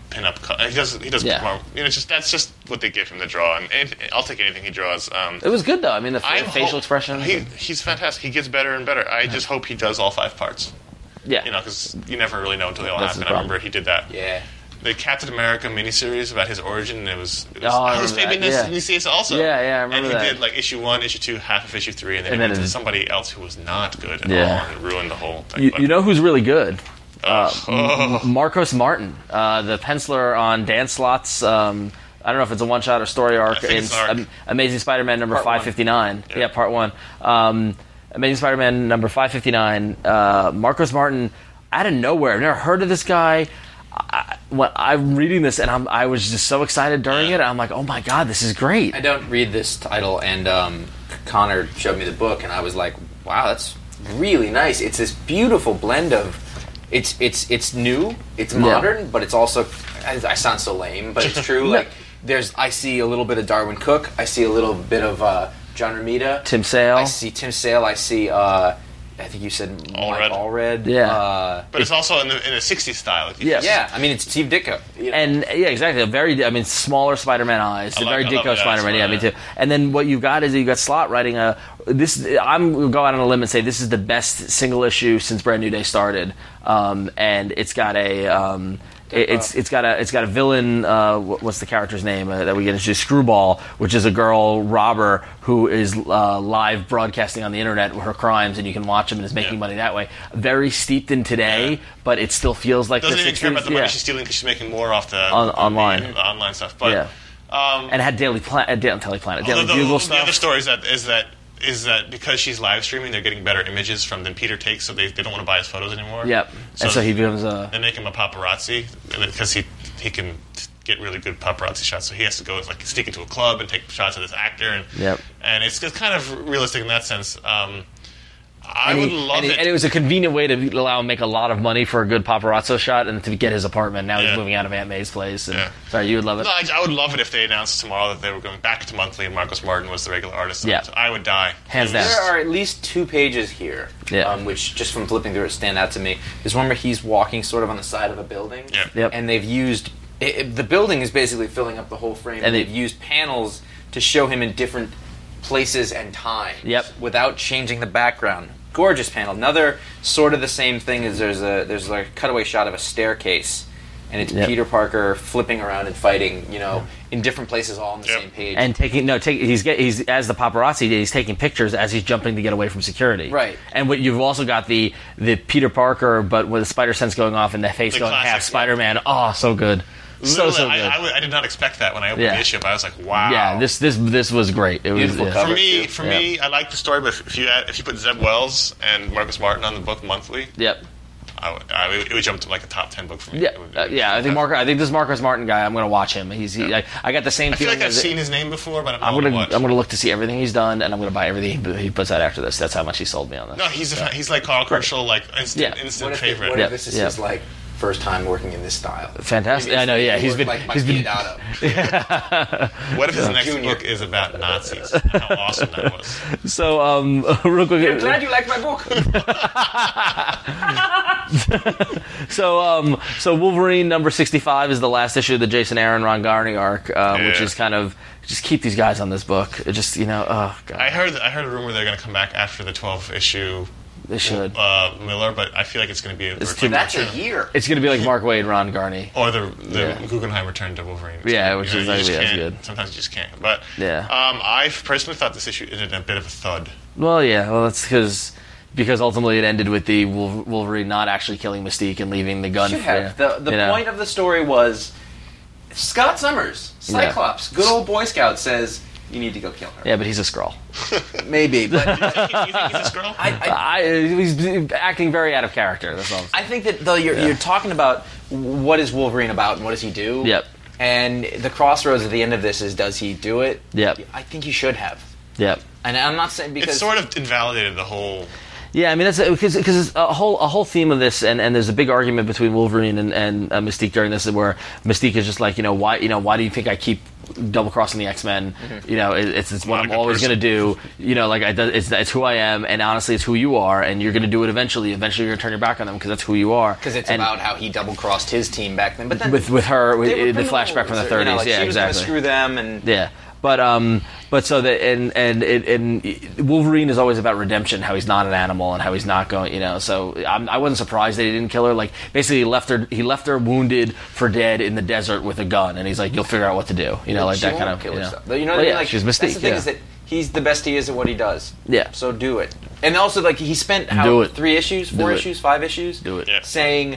pinup. Co- he does. He does. Yeah. More, you know, it's just that's just what they give him to draw, and, and I'll take anything he draws. Um, It was good though. I mean, the I f- facial hope- expression. He, he's fantastic. He gets better and better. I just hope he does all five parts. yeah. You know, because you never really know until they all That's the happen. I problem. remember he did that. Yeah. The Captain America miniseries about his origin, and it was, it was Oh, I I was remember maybe that, in this yeah. also. Yeah, yeah, I remember And he that. did like issue one, issue two, half of issue three, and then And he then went to it- somebody else who was not good at Yeah. all and ruined the whole thing. You, But- you know who's really good? Ugh. Uh, M- Marcos Martin, uh, the penciler on Dan Slott's. Um, I don't know if it's a one shot or story arc I think in it's an arc. Am- Amazing Spider-Man number Part one. five fifty-nine. Yeah. Yeah. part one. Um, Amazing Spider-Man number five fifty-nine. Uh, Marcos Martin, out of nowhere. I've never heard of this guy. I, when I'm reading this, and I'm, I was just so excited during it. I'm like, oh my god, this is great. I don't read this title, and um, Connor showed me the book, and I was like, "Wow, that's really nice." It's this beautiful blend of, it's it's it's new, it's modern, but it's also, I, I sound so lame, but it's true. Like, there's, I see a little bit of Darwin Cook, I see a little bit of uh, John Romita, Tim Sale. I see Tim Sale, I see, uh, I think you said Mike Allred. Allred. Yeah. Uh, But it's also in the in a sixties style. Like, Yes. yeah, I mean, it's Steve Ditko. you know. And yeah, exactly. A very, I mean, smaller Spider-Man eyes. I A like- very I love Ditko that Spider-Man. Yeah, me Spider-Man. too. And then what you've got is you got Slott writing a. This I'm gonna go out on a limb and say this is the best single issue since Brand New Day started. Um, and it's got a. Um, it- it's it's got a it's got a villain. Uh, wh- what's the character's name uh, that we get into? Screwball, which is a girl robber who is uh, live broadcasting on the internet her crimes, and you can watch them and is making Yeah. money that way. Very steeped in today, Yeah. but it still feels like doesn't the even care about the sixties. money Yeah. she's stealing because she's making more off the On- the- online. the online stuff. But Yeah. um, And had Daily Planet, uh, Daily Daily Planet, Daily the, the, Bugle the stuff. other story is that is that is that because she's live streaming, they're getting better images from than Peter takes, so they, they don't want to buy his photos anymore. Yep. And so he becomes a. They make him a paparazzi because he he can get really good paparazzi shots. So he has to go like sneak into a club and take shots of this actor, and Yep. and it's, it's kind of realistic in that sense. Um, I And, would he- love and, he- it. and it was a convenient way to allow him to make a lot of money for a good paparazzo shot and to get his apartment. Now he's Yeah. moving out of Aunt May's place. And, Yeah. Sorry, you would love it. No, I, I would love it if they announced tomorrow that they were going back to monthly and Marcos Martin was the regular artist. Yeah. So I would die. Hands It was- down. There are at least two pages here, Yeah. um, which just from flipping through it stand out to me. There's one where he's walking sort of on the side of a building, Yeah. Yep. and they've used it, it- the building is basically filling up the whole frame, And and they- they've used panels to show him in different places and times, Yep. without changing the background. Gorgeous panel. Another sort of the same thing is there's a there's like a cutaway shot of a staircase. And it's Yep. Peter Parker flipping around and fighting, you know, in different places, all on the Yep. same page. And taking no, take he's get he's as the paparazzi did. He's taking pictures as he's jumping to get away from security. Right. And what you've also got the the Peter Parker, but with the spider sense going off and the face The going classic, half Spider Man. Oh, so good. So Literally, so good. I, I, w- I did not expect that when I opened Yeah. the issue. But I was like, wow. Yeah, this this this was great. It Beautiful was yeah. cover. For me, too. for Yeah. me, I like the story, but if you add, if you put Zeb Wells and Marcus Martin on the book monthly, Yep. I would, I would, it would jump to like a top ten book for me. Yeah, It would be- uh, yeah. I think Marco. I think this Marcus Martin guy. I'm going to watch him. He's. He, I, I got the same I feel feeling. like I've as- seen his name before, but I don't I'm know gonna. what. I'm gonna look to see everything he's done, and I'm gonna buy everything he- he puts out after this. That's how much he sold me on this. No, he's a, he's like Carl Kerschel, like instant, Yeah. instant What if, favorite. it, what Yeah, if this is yeah. his like first time working in this style? Fantastic. Maybe I know. Yeah, he he's worked been. like he's been. Diodato. What if his next Junior. book is about Nazis? How awesome that was! So, um, real quick. I'm glad you like my book. So, um, so Wolverine number sixty-five is the last issue of the Jason Aaron Ron Garney arc, um, which Yeah. is kind of just keep these guys on this book. It just you know, oh god, I heard I heard a rumor they're going to come back after the twelve issue they should. uh, Miller, but I feel like it's going to be a It's return- too That's a year. It's gonna be like Mark Waid, Ron Garney. or the the Yeah. Guggenheim return to Wolverine. Yeah, which You is you just actually- that's can't- good. Sometimes you just can't. But Yeah. um, I personally thought this issue ended a bit of a thud. Well, yeah, well, that's because because ultimately it ended with the Wolver- Wolverine not actually killing Mystique and leaving the gun. Should for- have. The, the you know. point of the story was Scott Summers, Cyclops, good old Boy Scout, says you need to go kill her. Yeah, but he's a Skrull. Maybe, but you, think, you think he's a Skrull? I, I, I, he's acting very out of character. That's all. I'm saying. I think that though you're, Yeah. you're talking about what is Wolverine about and what does he do. Yep. And the crossroads at the end of this is does he do it? Yep. I think he should have. Yep. And I'm not saying because It sort of invalidated the whole. Yeah, I mean that's because because a whole a whole theme of this, and, and there's a big argument between Wolverine and, and uh, Mystique during this, where Mystique is just like, you know, why you know why do you think I keep double crossing the X-Men. Mm-hmm. You know, it, it's it's what I'm always person. going to do. You know, like I, it's it's who I am, and honestly, it's who you are, and you're going to do it eventually. Eventually, you're going to turn your back on them because that's who you are. Because it's and about how he double crossed his team back then. But then with with her, with, they were the flashback from the criminals, thirties. You know, like yeah, she was exactly. gonna screw them, and Yeah. But um, but so that and and it, and Wolverine is always about redemption, how he's not an animal and how he's not going, you know. So I'm, I wasn't surprised that he didn't kill her. Like basically, he left her he left her wounded for dead in the desert with a gun, and he's like, "You'll figure out what to do," you know, like she that won't kind of. kill You know, herself. You know what Well, I mean? yeah, Like, she's that's the Mystique. thing Yeah. is that he's the best he is at what he does. Yeah. So do it. And also, like he spent how Do it. three issues, four Do it. issues, five issues, Do it. Yeah. saying,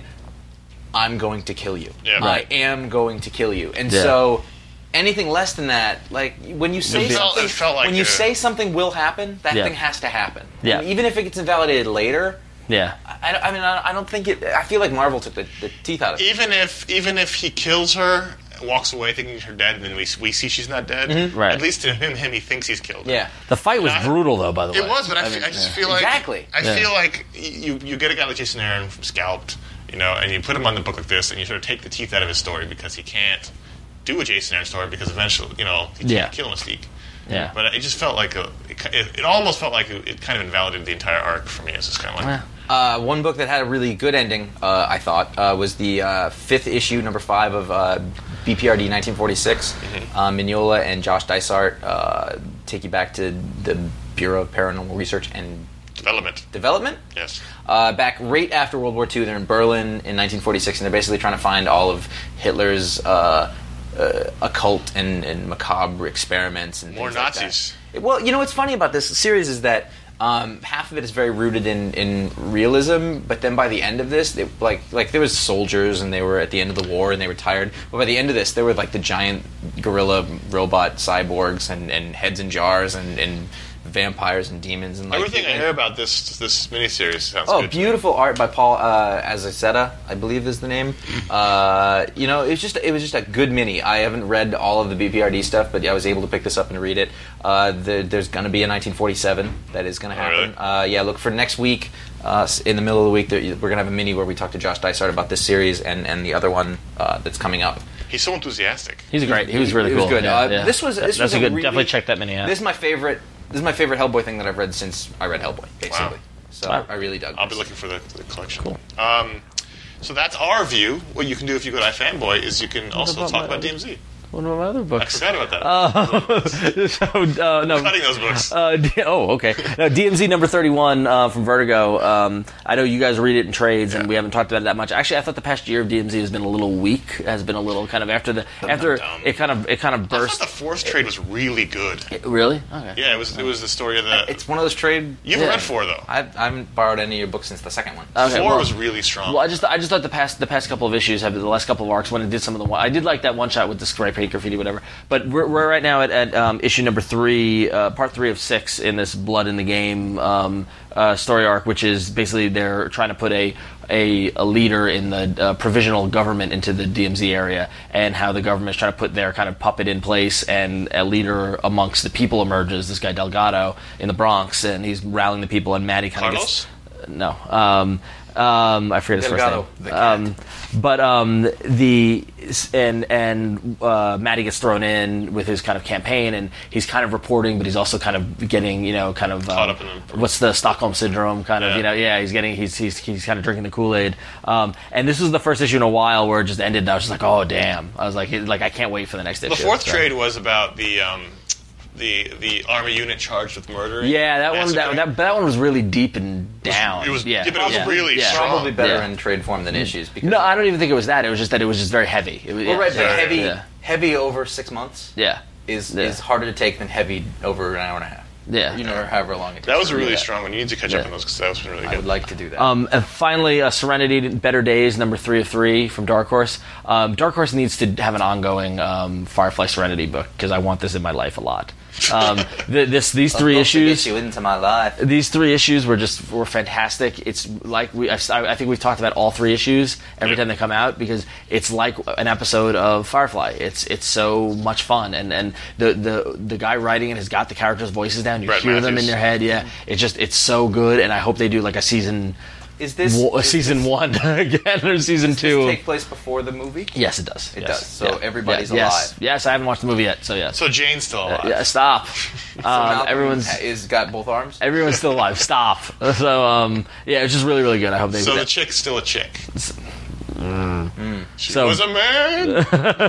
"I'm going to kill you. Yeah. I Right. am going to kill you." And Yeah. so, anything less than that, like when you say It felt- something, it felt like when you a- say something will happen, that Yeah. thing has to happen. Yeah. And even if it gets invalidated later, Yeah. I, I mean, I, I don't think it. I feel like Marvel took the, the teeth out of it. Even if even if he kills her, walks away thinking her dead, and then we we see she's not dead. Mm-hmm. Right. At least to him, him he thinks he's killed. her. Yeah. The fight was I- brutal, though. By the way, It was, but I, fe- I just feel like Exactly. I Yeah. feel like you you get a guy like Jason Aaron from Scalped, you know, and you put him on the book like this, and you sort of take the teeth out of his story because he can't do a Jason Aaron story because eventually, you know, he can't Yeah. kill Mystique. Yeah. But it just felt like a, it, it, it almost felt like it, it kind of invalidated the entire arc for me. It's just kind of like. Uh, one book that had a really good ending, uh, I thought, uh, was the uh, fifth issue, number five of uh, B P R D nineteen forty-six. Mm-hmm. Uh, Mignola and Josh Dysart uh, take you back to the Bureau of Paranormal Research and Development. Development. Yes. Uh, back right after World War Two, they're in Berlin in nineteen forty-six, and they're basically trying to find all of Hitler's uh, uh, occult and, and macabre experiments and More things like Nazis. that. Well, you know what's funny about this series is that um, half of it is very rooted in, in realism, but then by the end of this, they, like like there was soldiers and they were at the end of the war and they were tired. But by the end of this, they were like the giant gorilla robot cyborgs and, and heads in jars and, and vampires and demons and like Everything I hear about this this miniseries sounds Oh, good. beautiful art by Paul uh, Azaceta, I believe is the name. Uh, you know, it was just it was just a good mini. I haven't read all of the B P R D stuff, but I was able to pick this up and read it. Uh, the, there's going to be a nineteen forty-seven that is going to Oh, happen. really? Uh, yeah, look for next week. Uh, in the middle of the week, there, we're going to have a mini where we talk to Josh Dysart about this series and, and the other one uh, that's coming up. He's so enthusiastic. He's great. He was really It cool. was good. Yeah, Uh, yeah. This was That- this that's was a good. really, Definitely check that mini out. This is my favorite. This is my favorite Hellboy thing that I've read since I read Hellboy, basically. So Wow. I really dug. I'll be this. looking for the, the collection. Cool. Um, so that's our view. What you can do if you go to iFanboy is you can also about talk my- about D M Z. One of my other I books. forgot about that. Uh, so, uh, no. Cutting those books. Uh, D- oh, okay. No, D M Z number thirty-one uh, from Vertigo. Um, I know you guys read it in trades, and we haven't talked about it that much. Actually, I thought the past year of D M Z has been a little weak. Has been a little kind of after the after dumb. it kind of it kind of I thought burst. the fourth trade was really good. Really? Okay. Yeah, it was. It was the story of the. It's one of those trade. You haven't yeah. read four though. I, I haven't borrowed any of your books since the second one. Okay, four well- was really strong. Well, I just I just thought the past the past couple of issues have the last couple of arcs when it did some of the I did like that one shot with the spray paint graffiti whatever. But we're, we're right now at, at um, issue number three, uh, part three of six in this Blood in the Game um, uh, story arc, which is basically they're trying to put a a, a leader in the uh, provisional government into the D M Z area, and how the government is trying to put their kind of puppet in place, and a leader amongst the people emerges. This guy Delgado in the Bronx, and he's rallying the people, and Maddie kind of Carlos? gets no. Um, um, I forget his Delgado, first the name. cat. Um, but um, the and and uh, Matty gets thrown in with his kind of campaign, and he's kind of reporting, but he's also kind of getting, you know, kind of um, Caught up in the- what's the Stockholm syndrome kind of, Yeah. you know, yeah, he's getting he's he's he's kind of drinking the Kool-Aid. Um, and this was the first issue in a while where it just ended. And I was just like, oh damn! I was like, it, like I can't wait for the next the issue. fourth so. trade was about the um, the the army unit charged with murdering. Yeah, that one that, massacring. that that one was really deep and down. it was- yeah, yeah, but it was really yeah. strong. Probably better Yeah. in trade form than issues. Because No, I don't even think it was that. It was just that it was just very heavy. It was, well, yeah. right, but Yeah. heavy, Yeah. heavy over six months Yeah. is Yeah. is harder to take than heavy over an hour and a half. Yeah. You know, or however long it takes. That was to a do really that. strong one. You need to catch Yeah. up on those because that was really I good. would like to do that. Um, and finally, uh, Serenity, Better Days, number three of three from Dark Horse. Um, Dark Horse needs to have an ongoing um, Firefly Serenity book because I want this in my life a lot. Um, th- this these three Love to issues. get you into my life. These three issues were just were fantastic. It's like we I, I think we've talked about all three issues every time they come out because it's like an episode of Firefly. It's it's so much fun, and and the the the guy writing it has got the characters' voices down. You Brett hear them in Matthews. your head. Yeah, it's just it's so good, and I hope they do like a season Is this Wa- is season this, one again or season does two? this take place before the movie? Yes, it does. It Yes. does. So everybody's Yeah. alive. Yes. Yes, I haven't watched the movie yet, so yes. So Jane's still alive. Uh, yeah, stop. Um, Malcolm everyone's is got both arms. everyone's still alive. Stop. So um, yeah, it's just really really good. I hope they. So that- the chick's still a chick. She So- was a man.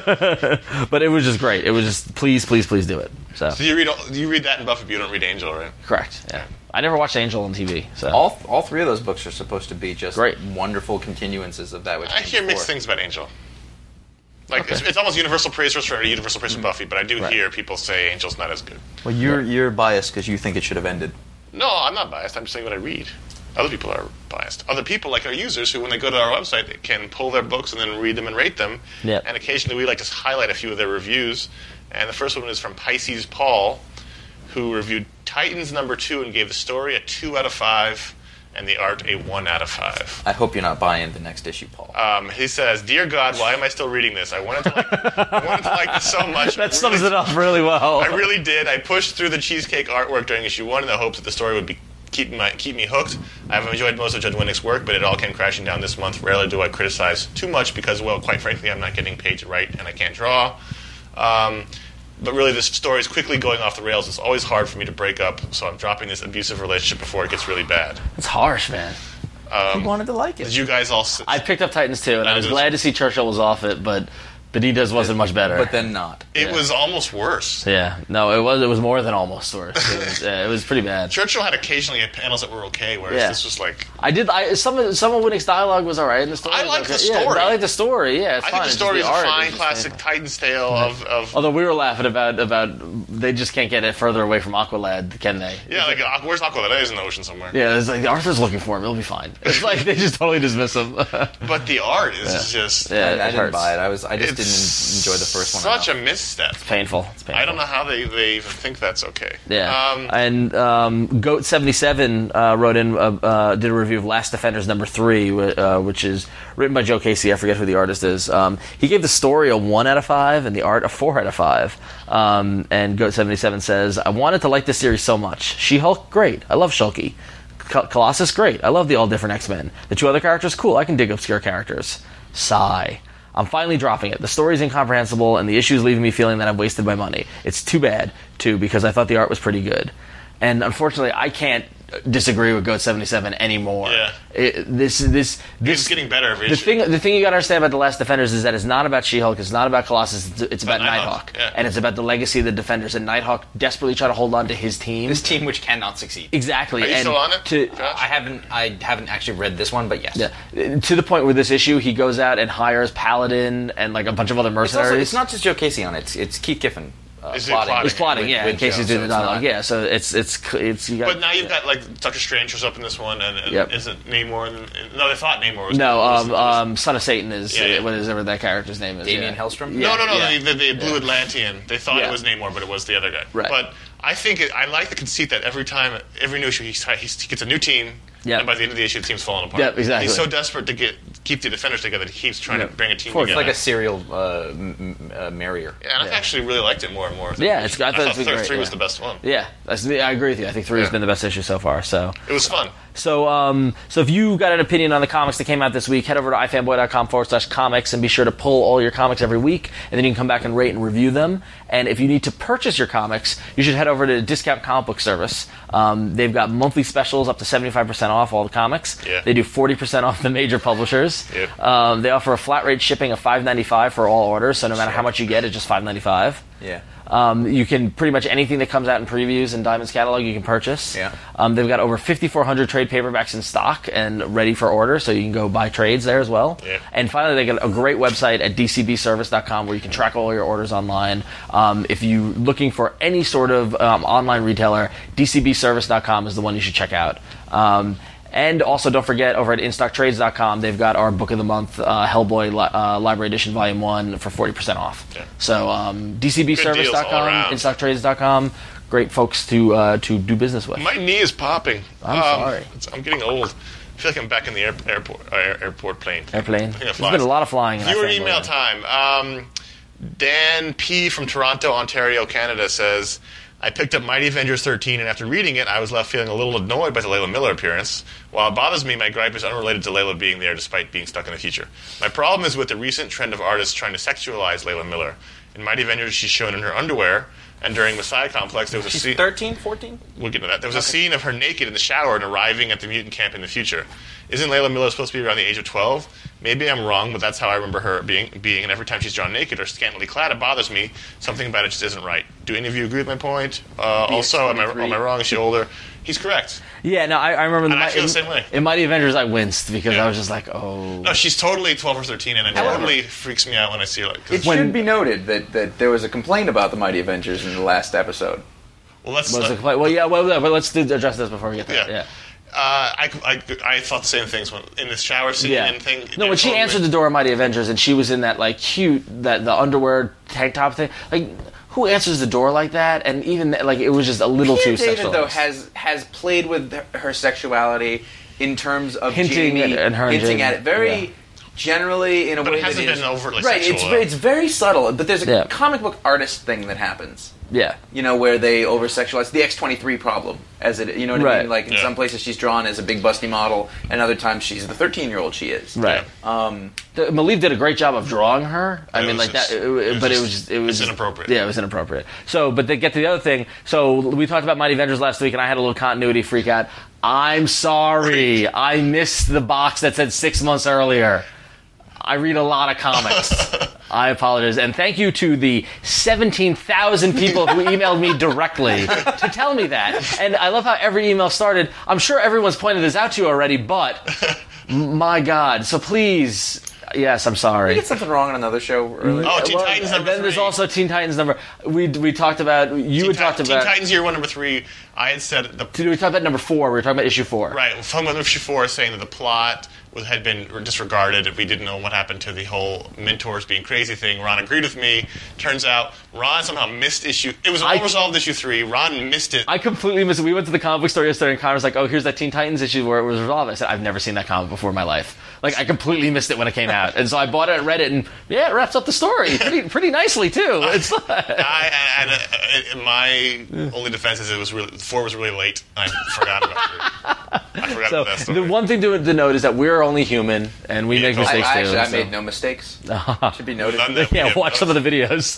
but it was just great. It was just please, please, please do it. So So you read all- you read that in Buffy, but you don't read Angel, right? correct. Yeah, I never watched Angel on T V. So All all three of those books are supposed to be just Great. wonderful continuances of that. Which I came hear mixed before. things about Angel. Like Okay. it's, it's almost universal praise for universal praise for Mm-hmm. Buffy, but I do Right. hear people say Angel's not as good. Well, you're you're biased because you think it should have ended. No, I'm not biased. I'm just saying what I read. Other people are biased. Other people, like our users, who when they go to our website, they can pull their books and then read them and rate them. Yep. And occasionally we like to highlight a few of their reviews. And the first one is from Pisces Paul, who reviewed Titans number two and gave the story a two out of five and the art a one out of five. I hope you're not buying the next issue, Paul. Um, he says, "Dear God, why am I still reading this? I wanted to like, I wanted to like this so much. I that sums really- it up really well. I really did. I pushed through the cheesecake artwork during issue one in the hopes that the story would be keep my keep me hooked. I've enjoyed most of Judge Winnick's work, but it all came crashing down this month. Rarely do I criticize too much because, well, quite frankly, I'm not getting paid to write and I can't draw. Um, but really, this story is quickly going off the rails. It's always hard for me to break up, so I'm dropping this abusive relationship before it gets really bad. It's harsh, man. you wanted to like it. Did you guys all? S- I picked up Titans too, and I was Titans. glad to see Churchill was off it, but Benitez wasn't much better. but then not. it was almost worse. yeah, no, it was it was more than almost worse. It was, yeah, it was pretty bad. Churchill had occasionally panels that were okay, whereas Yeah. this was like. I did. I some of some of Winnick's dialogue was all right. And the story I was like okay. the Yeah, story. I like the story. Yeah, it's I fine. think the It's story is just a art fine is just classic painful. Titans tale of, of Although we were laughing about about they just can't get it further away from Aqualad, can they? yeah, like uh, where's Aqualad? It is in the ocean somewhere. Yeah, it's like Arthur's looking for him. He'll be fine. It's like they just totally dismiss him. But the art is just Yeah, I, I it didn't hurts. buy it. I was. I just it's didn't enjoy the first one. Such enough. a misstep. painful. It's painful. I don't know how they, they even think that's okay. Yeah, Um, and um, Goat seventy-seven uh, wrote in, uh, uh, did a review of Last Defenders number three, wh- uh, which is written by Joe Casey. I forget who the artist is. Um, he gave the story a one out of five and the art a four out of five. Um, and Goat seventy-seven says, "I wanted to like this series so much. She-Hulk, great. I love Shulky. Col- Colossus, great. I love the all different X-Men. The two other characters, cool. I can dig obscure characters. Sigh. I'm finally dropping it. The story's incomprehensible, and the issue's leaving me feeling that I've wasted my money. It's too bad, too, because I thought the art was pretty good." And unfortunately, I can't disagree with Goat seventy-seven anymore. Yeah. It, this, this, this, It's getting better every the issue. thing, the thing you got to understand about The Last Defenders is that it's not about She-Hulk, it's not about Colossus, it's, it's about About Nighthawk, Nighthawk, yeah. and it's about the legacy of the Defenders. And Nighthawk desperately trying to hold on to his team. This team, which cannot succeed. exactly. Are you and still on it? To, Josh? I haven't. I haven't actually read this one, but yes. yeah, to the point where this issue, he goes out and hires Paladin and like a bunch of other It's, mercenaries. also, it's not just Joe Casey on it. It's, it's Keith Giffen. Uh, Is it plotting. plotting? He's plotting, with- yeah, with in case Joe, he's doing so the it's dialogue. not- Yeah, so it's it's it's you got. But now you've got like Doctor Strange shows up in this one, and, and Yep. isn't Namor? In, no, they thought Namor was. no, was- um, was- um, Son of Satan is Yeah, yeah. uh, whatever that character's name is. Damian yeah. Hellstrom? no, no, no. yeah. The, the, the Blue Atlantean. They thought Yeah. it was Namor, but it was the other guy. Right. But I think it, I like the conceit that every time, every new issue, he's, he's, he gets a new team. Yeah. And by the end of the issue, the team's falling apart. Yeah, exactly. He's so desperate to get keep the Defenders together that he keeps trying Yeah. to bring a team It's together. like a serial uh, m- m- uh, Marrier. yeah, and I've actually really liked it more and more. Yeah, it's- I thought it's been third great, three was yeah. the best one. Yeah, that's, I agree with you. I think three has Yeah. been the best issue so far. So, It was fun. so, um, so if you got an opinion on the comics that came out this week, head over to ifanboy.com forward slash comics and be sure to pull all your comics every week, and then you can come back and rate and review them. And if you need to purchase your comics, you should head over to Discount Comic Book Service. Um, they've got monthly specials up to seventy-five percent off all the comics. Yeah. They do forty percent off the major publishers. Yep. Um, they offer a flat rate shipping of five ninety-five for all orders, so no matter how much you get, it's just five ninety-five. Yeah. Um, you can pretty much anything that comes out in previews and Diamond's catalog you can purchase. Yeah. Um, they've got over fifty-four hundred trade paperbacks in stock and ready for order, so you can go buy trades there as well. Yeah. And finally, they got a great website at d c b service dot com where you can track all your orders online. Um, if you're looking for any sort of um, online retailer, d c b service dot com is the one you should check out. Um, And also, don't forget, over at in stock trades dot com, they've got our Book of the Month, uh, Hellboy li- uh, Library Edition Volume one for forty percent off. Yeah. So, um, d c b service dot deals all com, around. in stock trades dot com, great folks to uh, to do business with. My knee is popping. I'm Um, sorry. it's- I'm getting old. I feel like I'm back in the air, airport uh, air, airport plane. Airplane. I think it There's flies. been a lot of flying. in that Viewer fanboy email line. time. Um, Dan P. from Toronto, Ontario, Canada says, I picked up Mighty Avengers thirteen, and after reading it, I was left feeling a little annoyed by the Layla Miller appearance. While it bothers me, my gripe is unrelated to Layla being there despite being stuck in the future. My problem is with the recent trend of artists trying to sexualize Layla Miller. In Mighty Avengers, she's shown in her underwear, and during Messiah Complex, there was a She's scene... thirteen, fourteen? We'll get to that. There was a scene of her naked in the shower and arriving at the mutant camp in the future. Isn't Layla Miller supposed to be around the age of twelve? Maybe I'm wrong, but that's how I remember her being, being, and every time she's drawn naked or scantily clad, it bothers me. Something about it just isn't right. Do any of you agree with my point? Uh, also, am I, am I wrong? Is she older? He's correct. Yeah, no, I, I remember... And the, I feel in, the same way. In Mighty Avengers, I winced because Yeah. I was just like, oh... No, she's totally twelve or thirteen, and it However- totally freaks me out when I see her. Like, 'cause- It should be noted that, that there was a complaint about the Mighty Avengers in the last episode. well, let's... Was uh, the complaint- well, yeah, well, but let's do, address this before we get there. Yeah. Yeah. Uh, I, I, I thought the same things when in this shower scene Yeah. and thing. No, when she totally- answered the door of Mighty Avengers and she was in that like cute that the underwear tank top thing, like who answers the door like that? And even that, like it was just a little Peter too David, sexual. though, has has played with her sexuality in terms of Hinting Jamie, at- at her and hinting Jamie, at it very yeah. generally in a But way it hasn't that is been overtly right. sexual, It's though. it's very subtle, but there's a Yeah. comic book artist thing that happens. yeah. You know, where they over sexualize the X twenty-three problem, as it. You know what I Right. mean? Like in Yeah. some places she's drawn as a big busty model, and other times she's the thirteen-year-old she is. Right. Um, The- Maleev did a great job of drawing her. I It mean, was like just- that, it, it was but it just- was just, it was it's inappropriate. Yeah, it was inappropriate. So, but to get to the other thing, so we talked about Mighty Avengers last week, and I had a little continuity freak out. I'm sorry, I missed the box that said six months earlier. I read a lot of comics. I apologize. And thank you to the seventeen thousand people who emailed me directly to tell me that. And I love how every email started. I'm sure everyone's pointed this out to you already, but my God. So please, yes, I'm I sorry. did something wrong on another show earlier. Oh, Teen Well, Titans and number then there's three. also Teen Titans number. We we talked about. You Teen had Ti- talked Teen about. Titans Year One, number three. I had said the We talked about number four. We were talking about issue four. right. From issue four, saying that the plot was, had been disregarded. If we didn't know what happened to the whole mentors being crazy thing, Ron agreed with me. Turns out Ron somehow missed issue. It was I- all resolved issue three. Ron missed it. I completely missed it. We went to the comic book store yesterday, and Connor was like, "Oh, here's that Teen Titans issue where it was resolved." I said, "I've never seen that comic before in my life. Like, I completely missed it when it came out." And so I bought it, and read it, and yeah, it wraps up the story pretty pretty nicely too. It's like, I, and, and uh, my only defense is it was really four was really late. I forgot about three. I forgot so about that story. the one thing to, to note is that we're only human, and we Yeah, make I- I, mistakes I too. actually I so- made no mistakes. Should be noted. None that we Yeah, have watch some of done. the videos.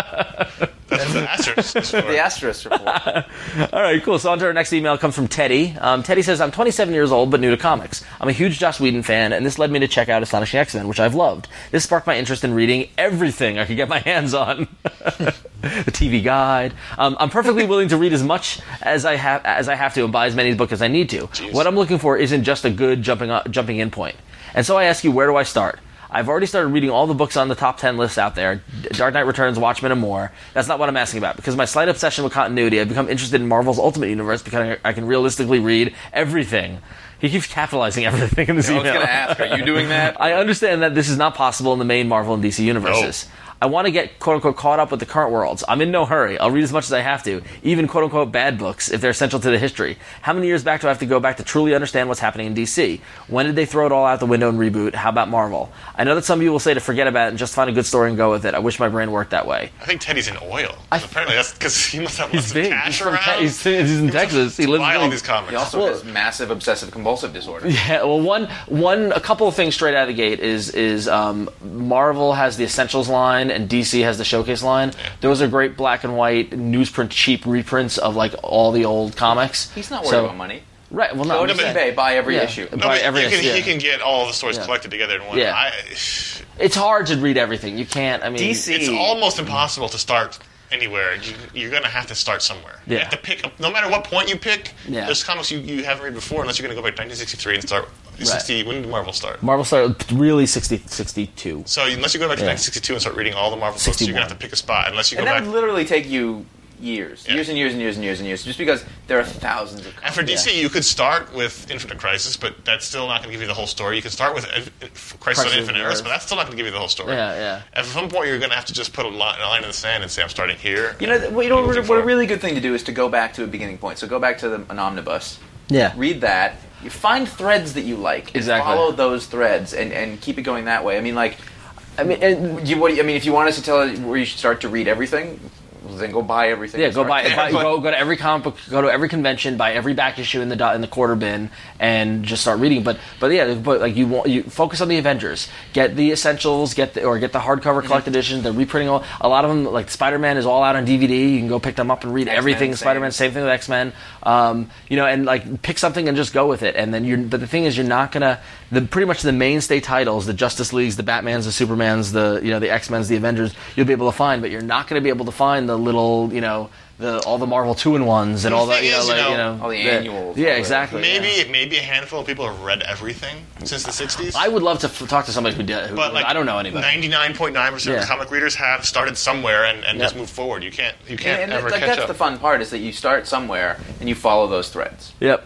That's what the asterisk is for. The asterisk report. All right, cool. So on to our next email comes from Teddy. Um, Teddy says, I'm twenty-seven years old, but new to comics. I'm a huge Joss Whedon fan, and this led me to check out Astonishing X-Men, which I've loved. This sparked my interest in reading everything I could get my hands on. The T V guide. Um, I'm perfectly willing to read as much as I have as I have to and buy as many books as I need to. Jeez. What I'm looking for isn't just a good jumping on, jumping in point. And so I ask you, where do I start? I've already started reading all the books on the top ten lists out there, Dark Knight Returns, Watchmen, and more. That's not what I'm asking about. Because of my slight obsession with continuity, I've become interested in Marvel's Ultimate Universe because I can realistically read everything. He keeps capitalizing everything in this I was email. going to ask, are you doing that? I understand that this is not possible in the main Marvel and D C universes. I want to get quote-unquote caught up with the current worlds. I'm in no hurry. I'll read as much as I have to, even quote-unquote bad books, if they're essential to the history. How many years back do I have to go back to truly understand what's happening in D C? When did they throw it all out the window and reboot? How about Marvel? I know that some of you will say to forget about it and just find a good story and go with it. I wish my brain worked that way. I think Teddy's in oil. I- Apparently, that's because he must have He's lots of big. cash He's, from around. Te- he's, he's in Texas. He lives buy all in these comics. He also Well- has massive obsessive compulsive disorder. Yeah, well, one, one, a couple of things straight out of the gate is is um, Marvel has the Essentials line and D C has the Showcase line. Those are great black and white newsprint cheap reprints of like all the old comics. He's not worried So- about money. Right. Well, no, Go I'm to just saying- eBay, buy every Yeah. issue. No, No, buy but every you can, issue, he yeah. can get all the stories Yeah. collected together in one. Yeah. I, It's hard to read everything. You can't. I mean, D C it's almost impossible to start anywhere. You, you're going to have to start somewhere. You Yeah. have to pick, up, no matter what point you pick, Yeah. there's comics you, you haven't read before unless you're going to go back to nineteen sixty-three and start. sixty, when did Marvel start? Marvel started really sixty, sixty-two. So unless you go back to Yeah. nineteen sixty-two and start reading all the Marvel books, you're sixty-one. going to have to pick a spot. Unless you go And that back. would literally take you years. Yeah. Years and years and years and years and years. Just because there are thousands of And comics. for D C, you could start with Infinite Crisis, but that's still not going to give you the whole story. You can start with uh, Crisis Crisis on Infinite on Earths, Earth. but that's still not going to give you the whole story. Yeah, yeah. At some point, you're going to have to just put a line, a line in the sand and say, I'm starting here. You know, th- well, you know and what, moving what a forward. really good thing to do is to go back to a beginning point. So go back to the, an omnibus, Yeah. read that, you find threads that you like, and Exactly. follow those threads, and, and keep it going that way. I mean, like, I mean, and, do you, what do you, I mean, if you want us to tell you where you should start to read everything, then go buy everything. Yeah, and go start buy, there, buy but- go go to every comic book, go to every convention, buy every back issue in the do- in the quarter bin, and just start reading. But but yeah, but like you want you focus on the Avengers, get the essentials, get the, or get the hardcover collected Mm-hmm. edition. They're reprinting all, a lot of them. Like Spider-Man is all out on D V D. You can go pick them up and read X-Men, everything. same. Spider-Man, same thing with X-Men. Um, you know, and like pick something and just go with it. And then you're. But the thing is, you're not gonna the pretty much the mainstay titles, the Justice Leagues, the Batmans, the Supermans, the you know the X-Men's, the Avengers. You'll be able to find, but you're not going to be able to find the little you know. The, all the Marvel two-in-ones and The all that, thing you know, is, you like, know, you know, all the annuals, Yeah, all the- exactly. Maybe yeah. maybe a handful of people have read everything since the sixties. I would love to f- talk to somebody who did. Who, But like I don't know anybody. ninety-nine point nine percent Yeah. of comic readers have started somewhere and, and Yep. just moved forward. You can't you can't And, ever like, catch that's up. the fun part is that you start somewhere and you follow those threads. Yep.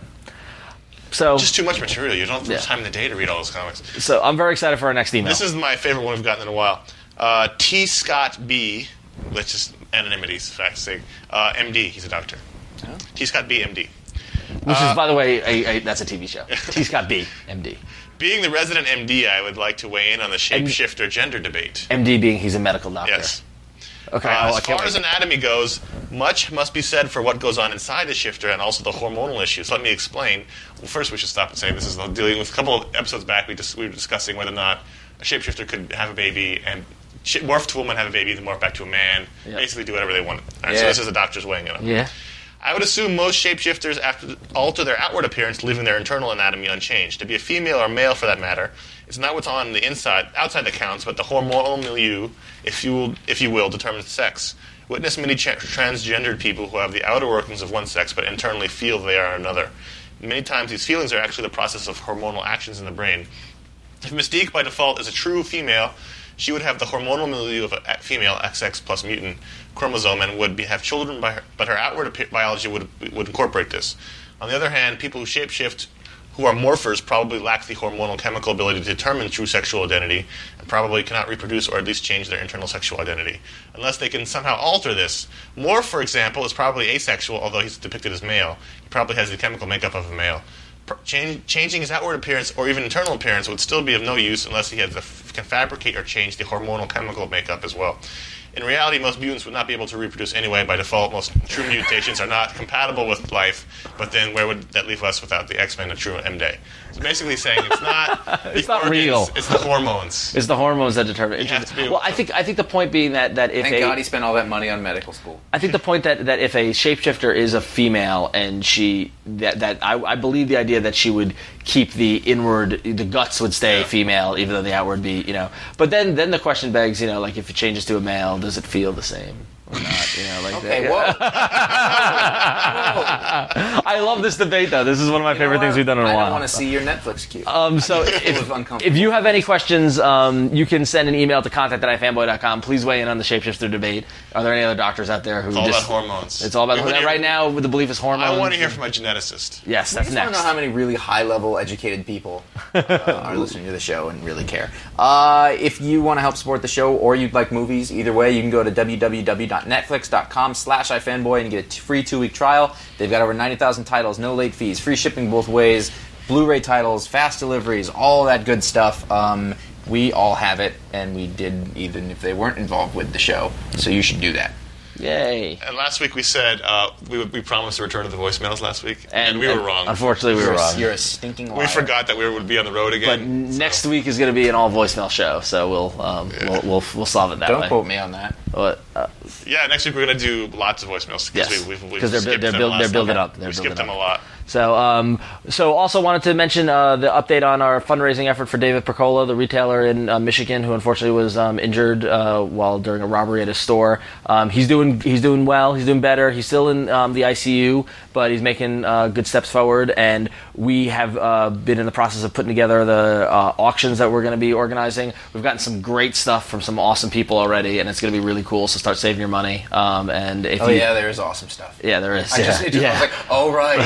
So, Just too much material. You don't have Yeah. time in the day to read all those comics. so I'm very excited for our next email. This is my favorite one we've gotten in a while. Uh, T. Scott B. Let's just anonymity, for fact's sake. Uh, M D. He's a doctor. T. Scott B. M D. which uh, is, by the way, a, a, that's a T V show. T. Scott B. M D. Being the resident M D, I would like to weigh in on the shapeshifter gender debate. M D being he's a medical doctor. Yes. Okay. Uh, oh, I as can't far wait. as anatomy goes, much must be said for what goes on inside the shifter and also the hormonal issues. Let me explain. Well, first we should stop and say this is dealing with a couple of episodes back. We just we were discussing whether or not a shapeshifter could have a baby and sh- morph to a woman, have a baby, then morph back to a man. Yep. Basically, do whatever they want. All right, so Yeah. this is the doctor's weighing it up. Yeah. I would assume most shapeshifters after alter their outward appearance, leaving their internal anatomy unchanged. To be a female or male, for that matter, it's not what's on the inside, outside that counts, but the hormonal milieu, if you will, if you will, determines sex. Witness many tra- transgendered people who have the outer workings of one sex, but internally feel they are another. Many times, these feelings are actually the process of hormonal actions in the brain. If Mystique, by default, is a true female, she would have the hormonal milieu of a female X X plus mutant chromosome and would be, have children, by her, but her outward appear- biology would would incorporate this. On the other hand, people who shapeshift, who are morphers, probably lack the hormonal chemical ability to determine true sexual identity and probably cannot reproduce or at least change their internal sexual identity. Unless they can somehow alter this. Morph, for example, is probably asexual, although he's depicted as male. He probably has the chemical makeup of a male. Change, changing his outward appearance or even internal appearance would still be of no use unless he has the, can fabricate or change the hormonal chemical makeup as well. In reality, most mutants would not be able to reproduce anyway. By default, most true mutations are not compatible with life, but then where would that leave us without the X-Men and true M D? So basically saying it's not It's the not organs, real. It's the hormones. It's the hormones that determine. You have to be- well, I think I think the point being that, that if Thank a, God he spent all that money on medical school. I think the point that, that if a shapeshifter is a female and she that that I, I believe the idea that she would keep the inward the guts would stay Yeah. female even though the outward be you know but then then the question begs you know like if it changes to a male does it feel the same or not you know like Okay, that. whoa. I love this debate though. This is one of my favorite things we've done in a I while. don't want to see your Netflix queue. Um, so was if, uncomfortable. if you have any questions, um, you can send an email to contact at i fanboy dot com. Please weigh in on the shapeshifter debate. Are there any other doctors out there who It's all just, about hormones. It's all about We wanna hear- right now. The belief is hormones. I want to hear from a geneticist. Yes, I that's just want next. to know how many really high-level educated people uh, are listening to the show and really care. Uh, if you want to help support the show or you'd like movies, either way, you can go to w w w dot netflix dot com slash i fanboy and get a t- free two-week trial. They've got over ninety thousand titles, no late fees, free shipping both ways, Blu-ray titles, fast deliveries, all that good stuff. Um, we all have it, and we did even if they weren't involved with the show, so you should do that. Yay! And last week we said uh, we we promised a return to the voicemails last week, and, we were wrong. Unfortunately, we were You're a, wrong. you're a stinking liar. We forgot that we would be on the road But again. so- next week is going to be an all voicemail show, so we'll um, we'll, we'll we'll solve it that Don't way. quote me on that. But, uh, Yeah, next week we're going to do lots of voicemails Yes, because we, we've, we've 'cause they're- skipped they're them build- last they're building time. up. They're we skipped building them up. a lot. So, um, so also wanted to mention uh, the update on our fundraising effort for David Percola, the retailer in uh, Michigan, who unfortunately was um, injured uh, while during a robbery at his store. Um, he's doing he's doing well. He's doing better. He's still in um, the I C U, but he's making uh, good steps forward. And we have uh, been in the process of putting together the uh, auctions that we're going to be organizing. We've gotten some great stuff from some awesome people already, and it's going to be really cool. So start saving your money. Um, and if Oh you, yeah, there is awesome stuff. yeah, there is. I yeah. just, it just yeah. I was like, oh right.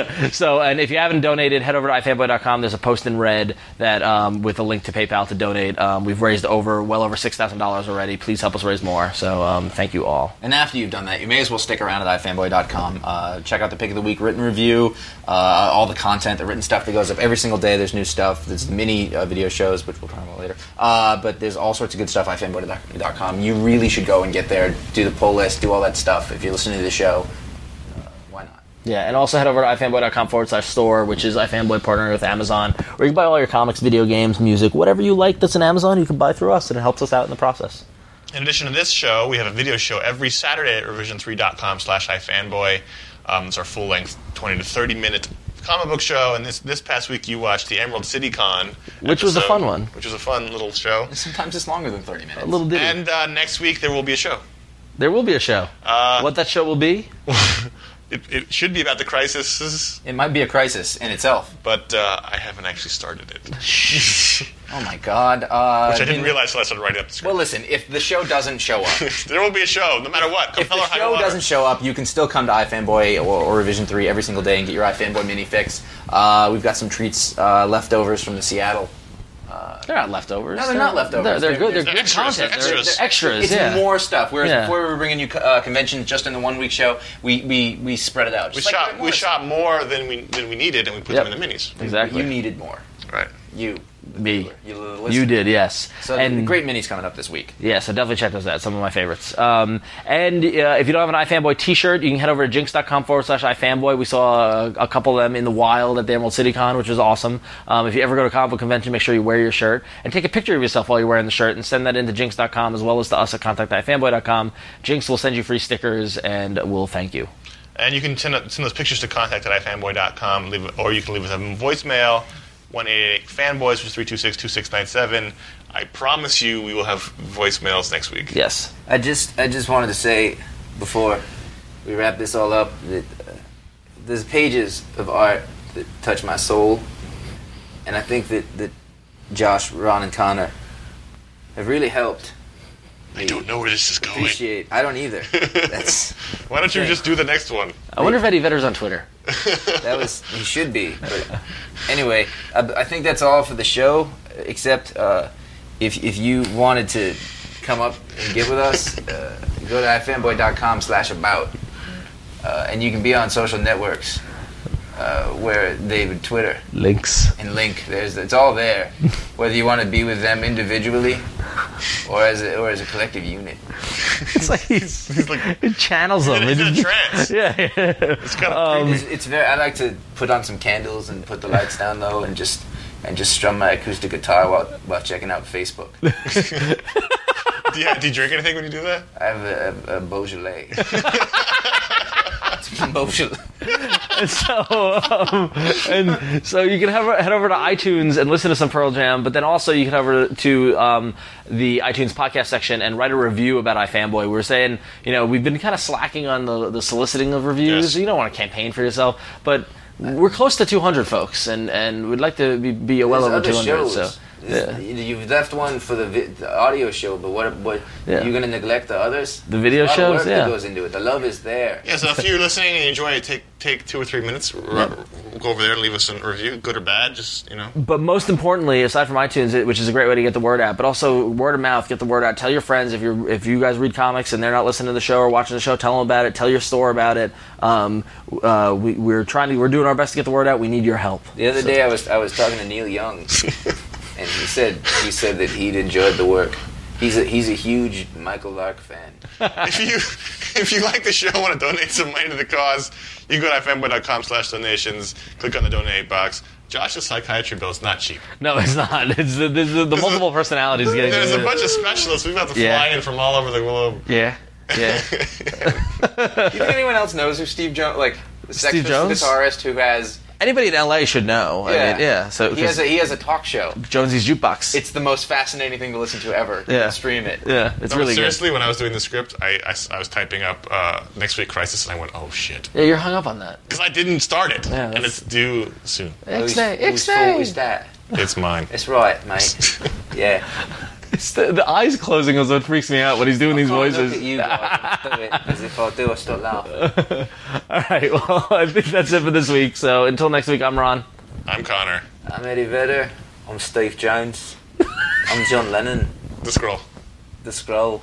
So, and if you haven't donated, head over to i fanboy dot com. There's a post in red that um, with a link to PayPal to donate. Um, we've raised over well over six thousand dollars already. Please help us raise more. So, um, thank you all. And after you've done that, you may as well stick around at i fanboy dot com. Uh, check out the Pick of the Week written review, uh, all the content, the written stuff that goes up every single day. There's new stuff. There's mini uh, video shows, which we'll talk about later. Uh, but there's all sorts of good stuff at i fanboy dot com. You really should go and get there, do the pull list, do all that stuff. If you're listening to the show, uh, why not? Yeah, and also head over to i fanboy dot com forward slash store, which is iFanboy partnering with Amazon, where you can buy all your comics, video games, music, whatever you like that's in Amazon, you can buy through us, and it helps us out in the process. In addition to this show, we have a video show every Saturday at revision three dot com slash iFanboy. Um, it's our full-length twenty to thirty minute comic book show, and this this past week you watched the Emerald City Con. Which was a episode, fun one. Which was a fun little show. Sometimes it's longer than thirty minutes. A little ditty. And uh, next week there will be a show. There will be a show. Uh, what that show will be? it, it should be about the crisis, It might be a crisis in itself. but uh, I haven't actually started it. Oh my God! Uh, Which I didn't in- realize until I started writing up the script. Well, listen. If the show doesn't show up, There will be a show, no matter what. Come if hell the or high show water. doesn't show up, you can still come to iFanboy or, or Revision three every single day and get your iFanboy mini fix. Uh, we've got some treats uh, leftovers from the Seattle. They're not leftovers. No, they're not leftovers. They're, they're good. They're, They're good extras. content. They're They're, extras. they're extras. It's yeah. more stuff. Whereas Yeah. before we were bringing you uh, conventions just in the one week show, we, we, we spread it out. We Just like shot Grant we Morrison. shot more than we than we needed, and we put Yep. them in the minis. Exactly. You needed more. Right. You. Me. You, the You listener. did, yes. So and the great minis coming up this week. Yeah, so definitely check those out. Some of my favorites. Um, and uh, if you don't have an iFanboy t-shirt, you can head over to jinx.com forward slash iFanboy. We saw a, a couple of them in the wild at the Emerald City Con, which was awesome. Um, if you ever go to a comic book convention, make sure you wear your shirt. And take a picture of yourself while you're wearing the shirt and send that into jinx dot com as well as to us at contact at ifanboy dot com. Jinx will send you free stickers and we'll thank you. And you can send, send those pictures to contact at ifanboy dot com, leave, or you can leave us a voicemail, one eight eight eight fanboys, which is three two six, two six nine seven. I promise you we will have voicemails next week. Yes. I just I just wanted to say before we wrap this all up that uh, there's pages of art that touch my soul, and I think that, that Josh, Ron, and Connor have really helped. I don't know where this is going. Appreciate. I don't either. That's Why don't you just do the next one? I wonder if Eddie Vedder's on Twitter. that was he should be. But anyway, I, I think that's all for the show. Except uh, if if you wanted to come up and get with us, uh, go to ifanboy dot com slash about, uh, and you can be on social networks uh, where David Twitter Links. and Link. There's it's all there. Whether you want to be with them individually or as a, or as a collective unit. It's like he's, he's like it channels them. He's in a It- trance. yeah, yeah. It's kind of It's, it's very. I like to put on some candles and put the lights down low and just and just strum my acoustic guitar while while checking out Facebook. do, you, do you drink anything when you do that? I have a, a, a Beaujolais. It's Beaujolais. And so, um, and so you can head, head over to iTunes and listen to some Pearl Jam, but then also you can head over to um, the iTunes podcast section and write a review about iFanboy. We were saying, you know, we've been kind of slacking on the, the soliciting of reviews. Yes. You don't want to campaign for yourself, but we're close to two hundred folks, and, and we'd like to be, be well There's over other two hundred. shows. So, yeah. You- You've left one for the, vi- the audio show, but what? What? Yeah. You're gonna neglect the others? The video There's a lot of shows, work yeah. that goes into it. The love is there. Yeah, so if you're listening and you enjoy it, take take two or three minutes, r- go over there and leave us a review, good or bad, just, you know. But most importantly, aside from iTunes, it- which is a great way to get the word out, but also word of mouth, get the word out. Tell your friends if you if you guys read comics and they're not listening to the show or watching the show. Tell them about it. Tell your store about it. Um, uh, we, we're trying to we're doing our best to get the word out. We need your help. The other day, I was I was talking to Neil Young, and he said he said that he'd enjoyed the work. He's a he's a huge Michael Lark fan. If you if you like the show and want to donate some money to the cause, you can go to ifanboy dot com slash donations, click on the donate box. Josh's psychiatry bill is not cheap. No, it's not. It's the, the, the, the multiple personalities getting. There's a bunch of specialists. We've got to fly Yeah. in from all over the globe. Yeah, yeah. Do you think anyone else knows who Steve Jones, like the Sex Steve Pistols Jones? guitarist who has? Anybody in L A should know. I mean, yeah. So he has a he has a talk show. Jonesy's Jukebox. It's the most fascinating thing to listen to ever. You Yeah. can stream it. yeah, it's No, really seriously, when I was doing the script, I, I, I was typing up uh, Next Week Crisis, and I went, oh, shit. good. Yeah, you're hung up on that. Because I didn't start it, Yeah, and that's- it's due soon. Who's- X-Day, whose fault X-Day. is that? It's mine. It's right, mate. Yeah. It's the, the eyes closing is what freaks me out when he's doing these I can't voices. Look at you guys and do it, because if I do, I start laughing. All right, well, I think that's it for this week. So until next week, I'm Ron. I'm Connor. I'm Eddie Vedder. I'm Steve Jones. I'm John Lennon, The Scroll. the Scroll.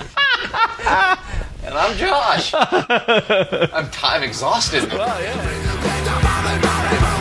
And I'm Josh. I'm time exhausted. Well, yeah.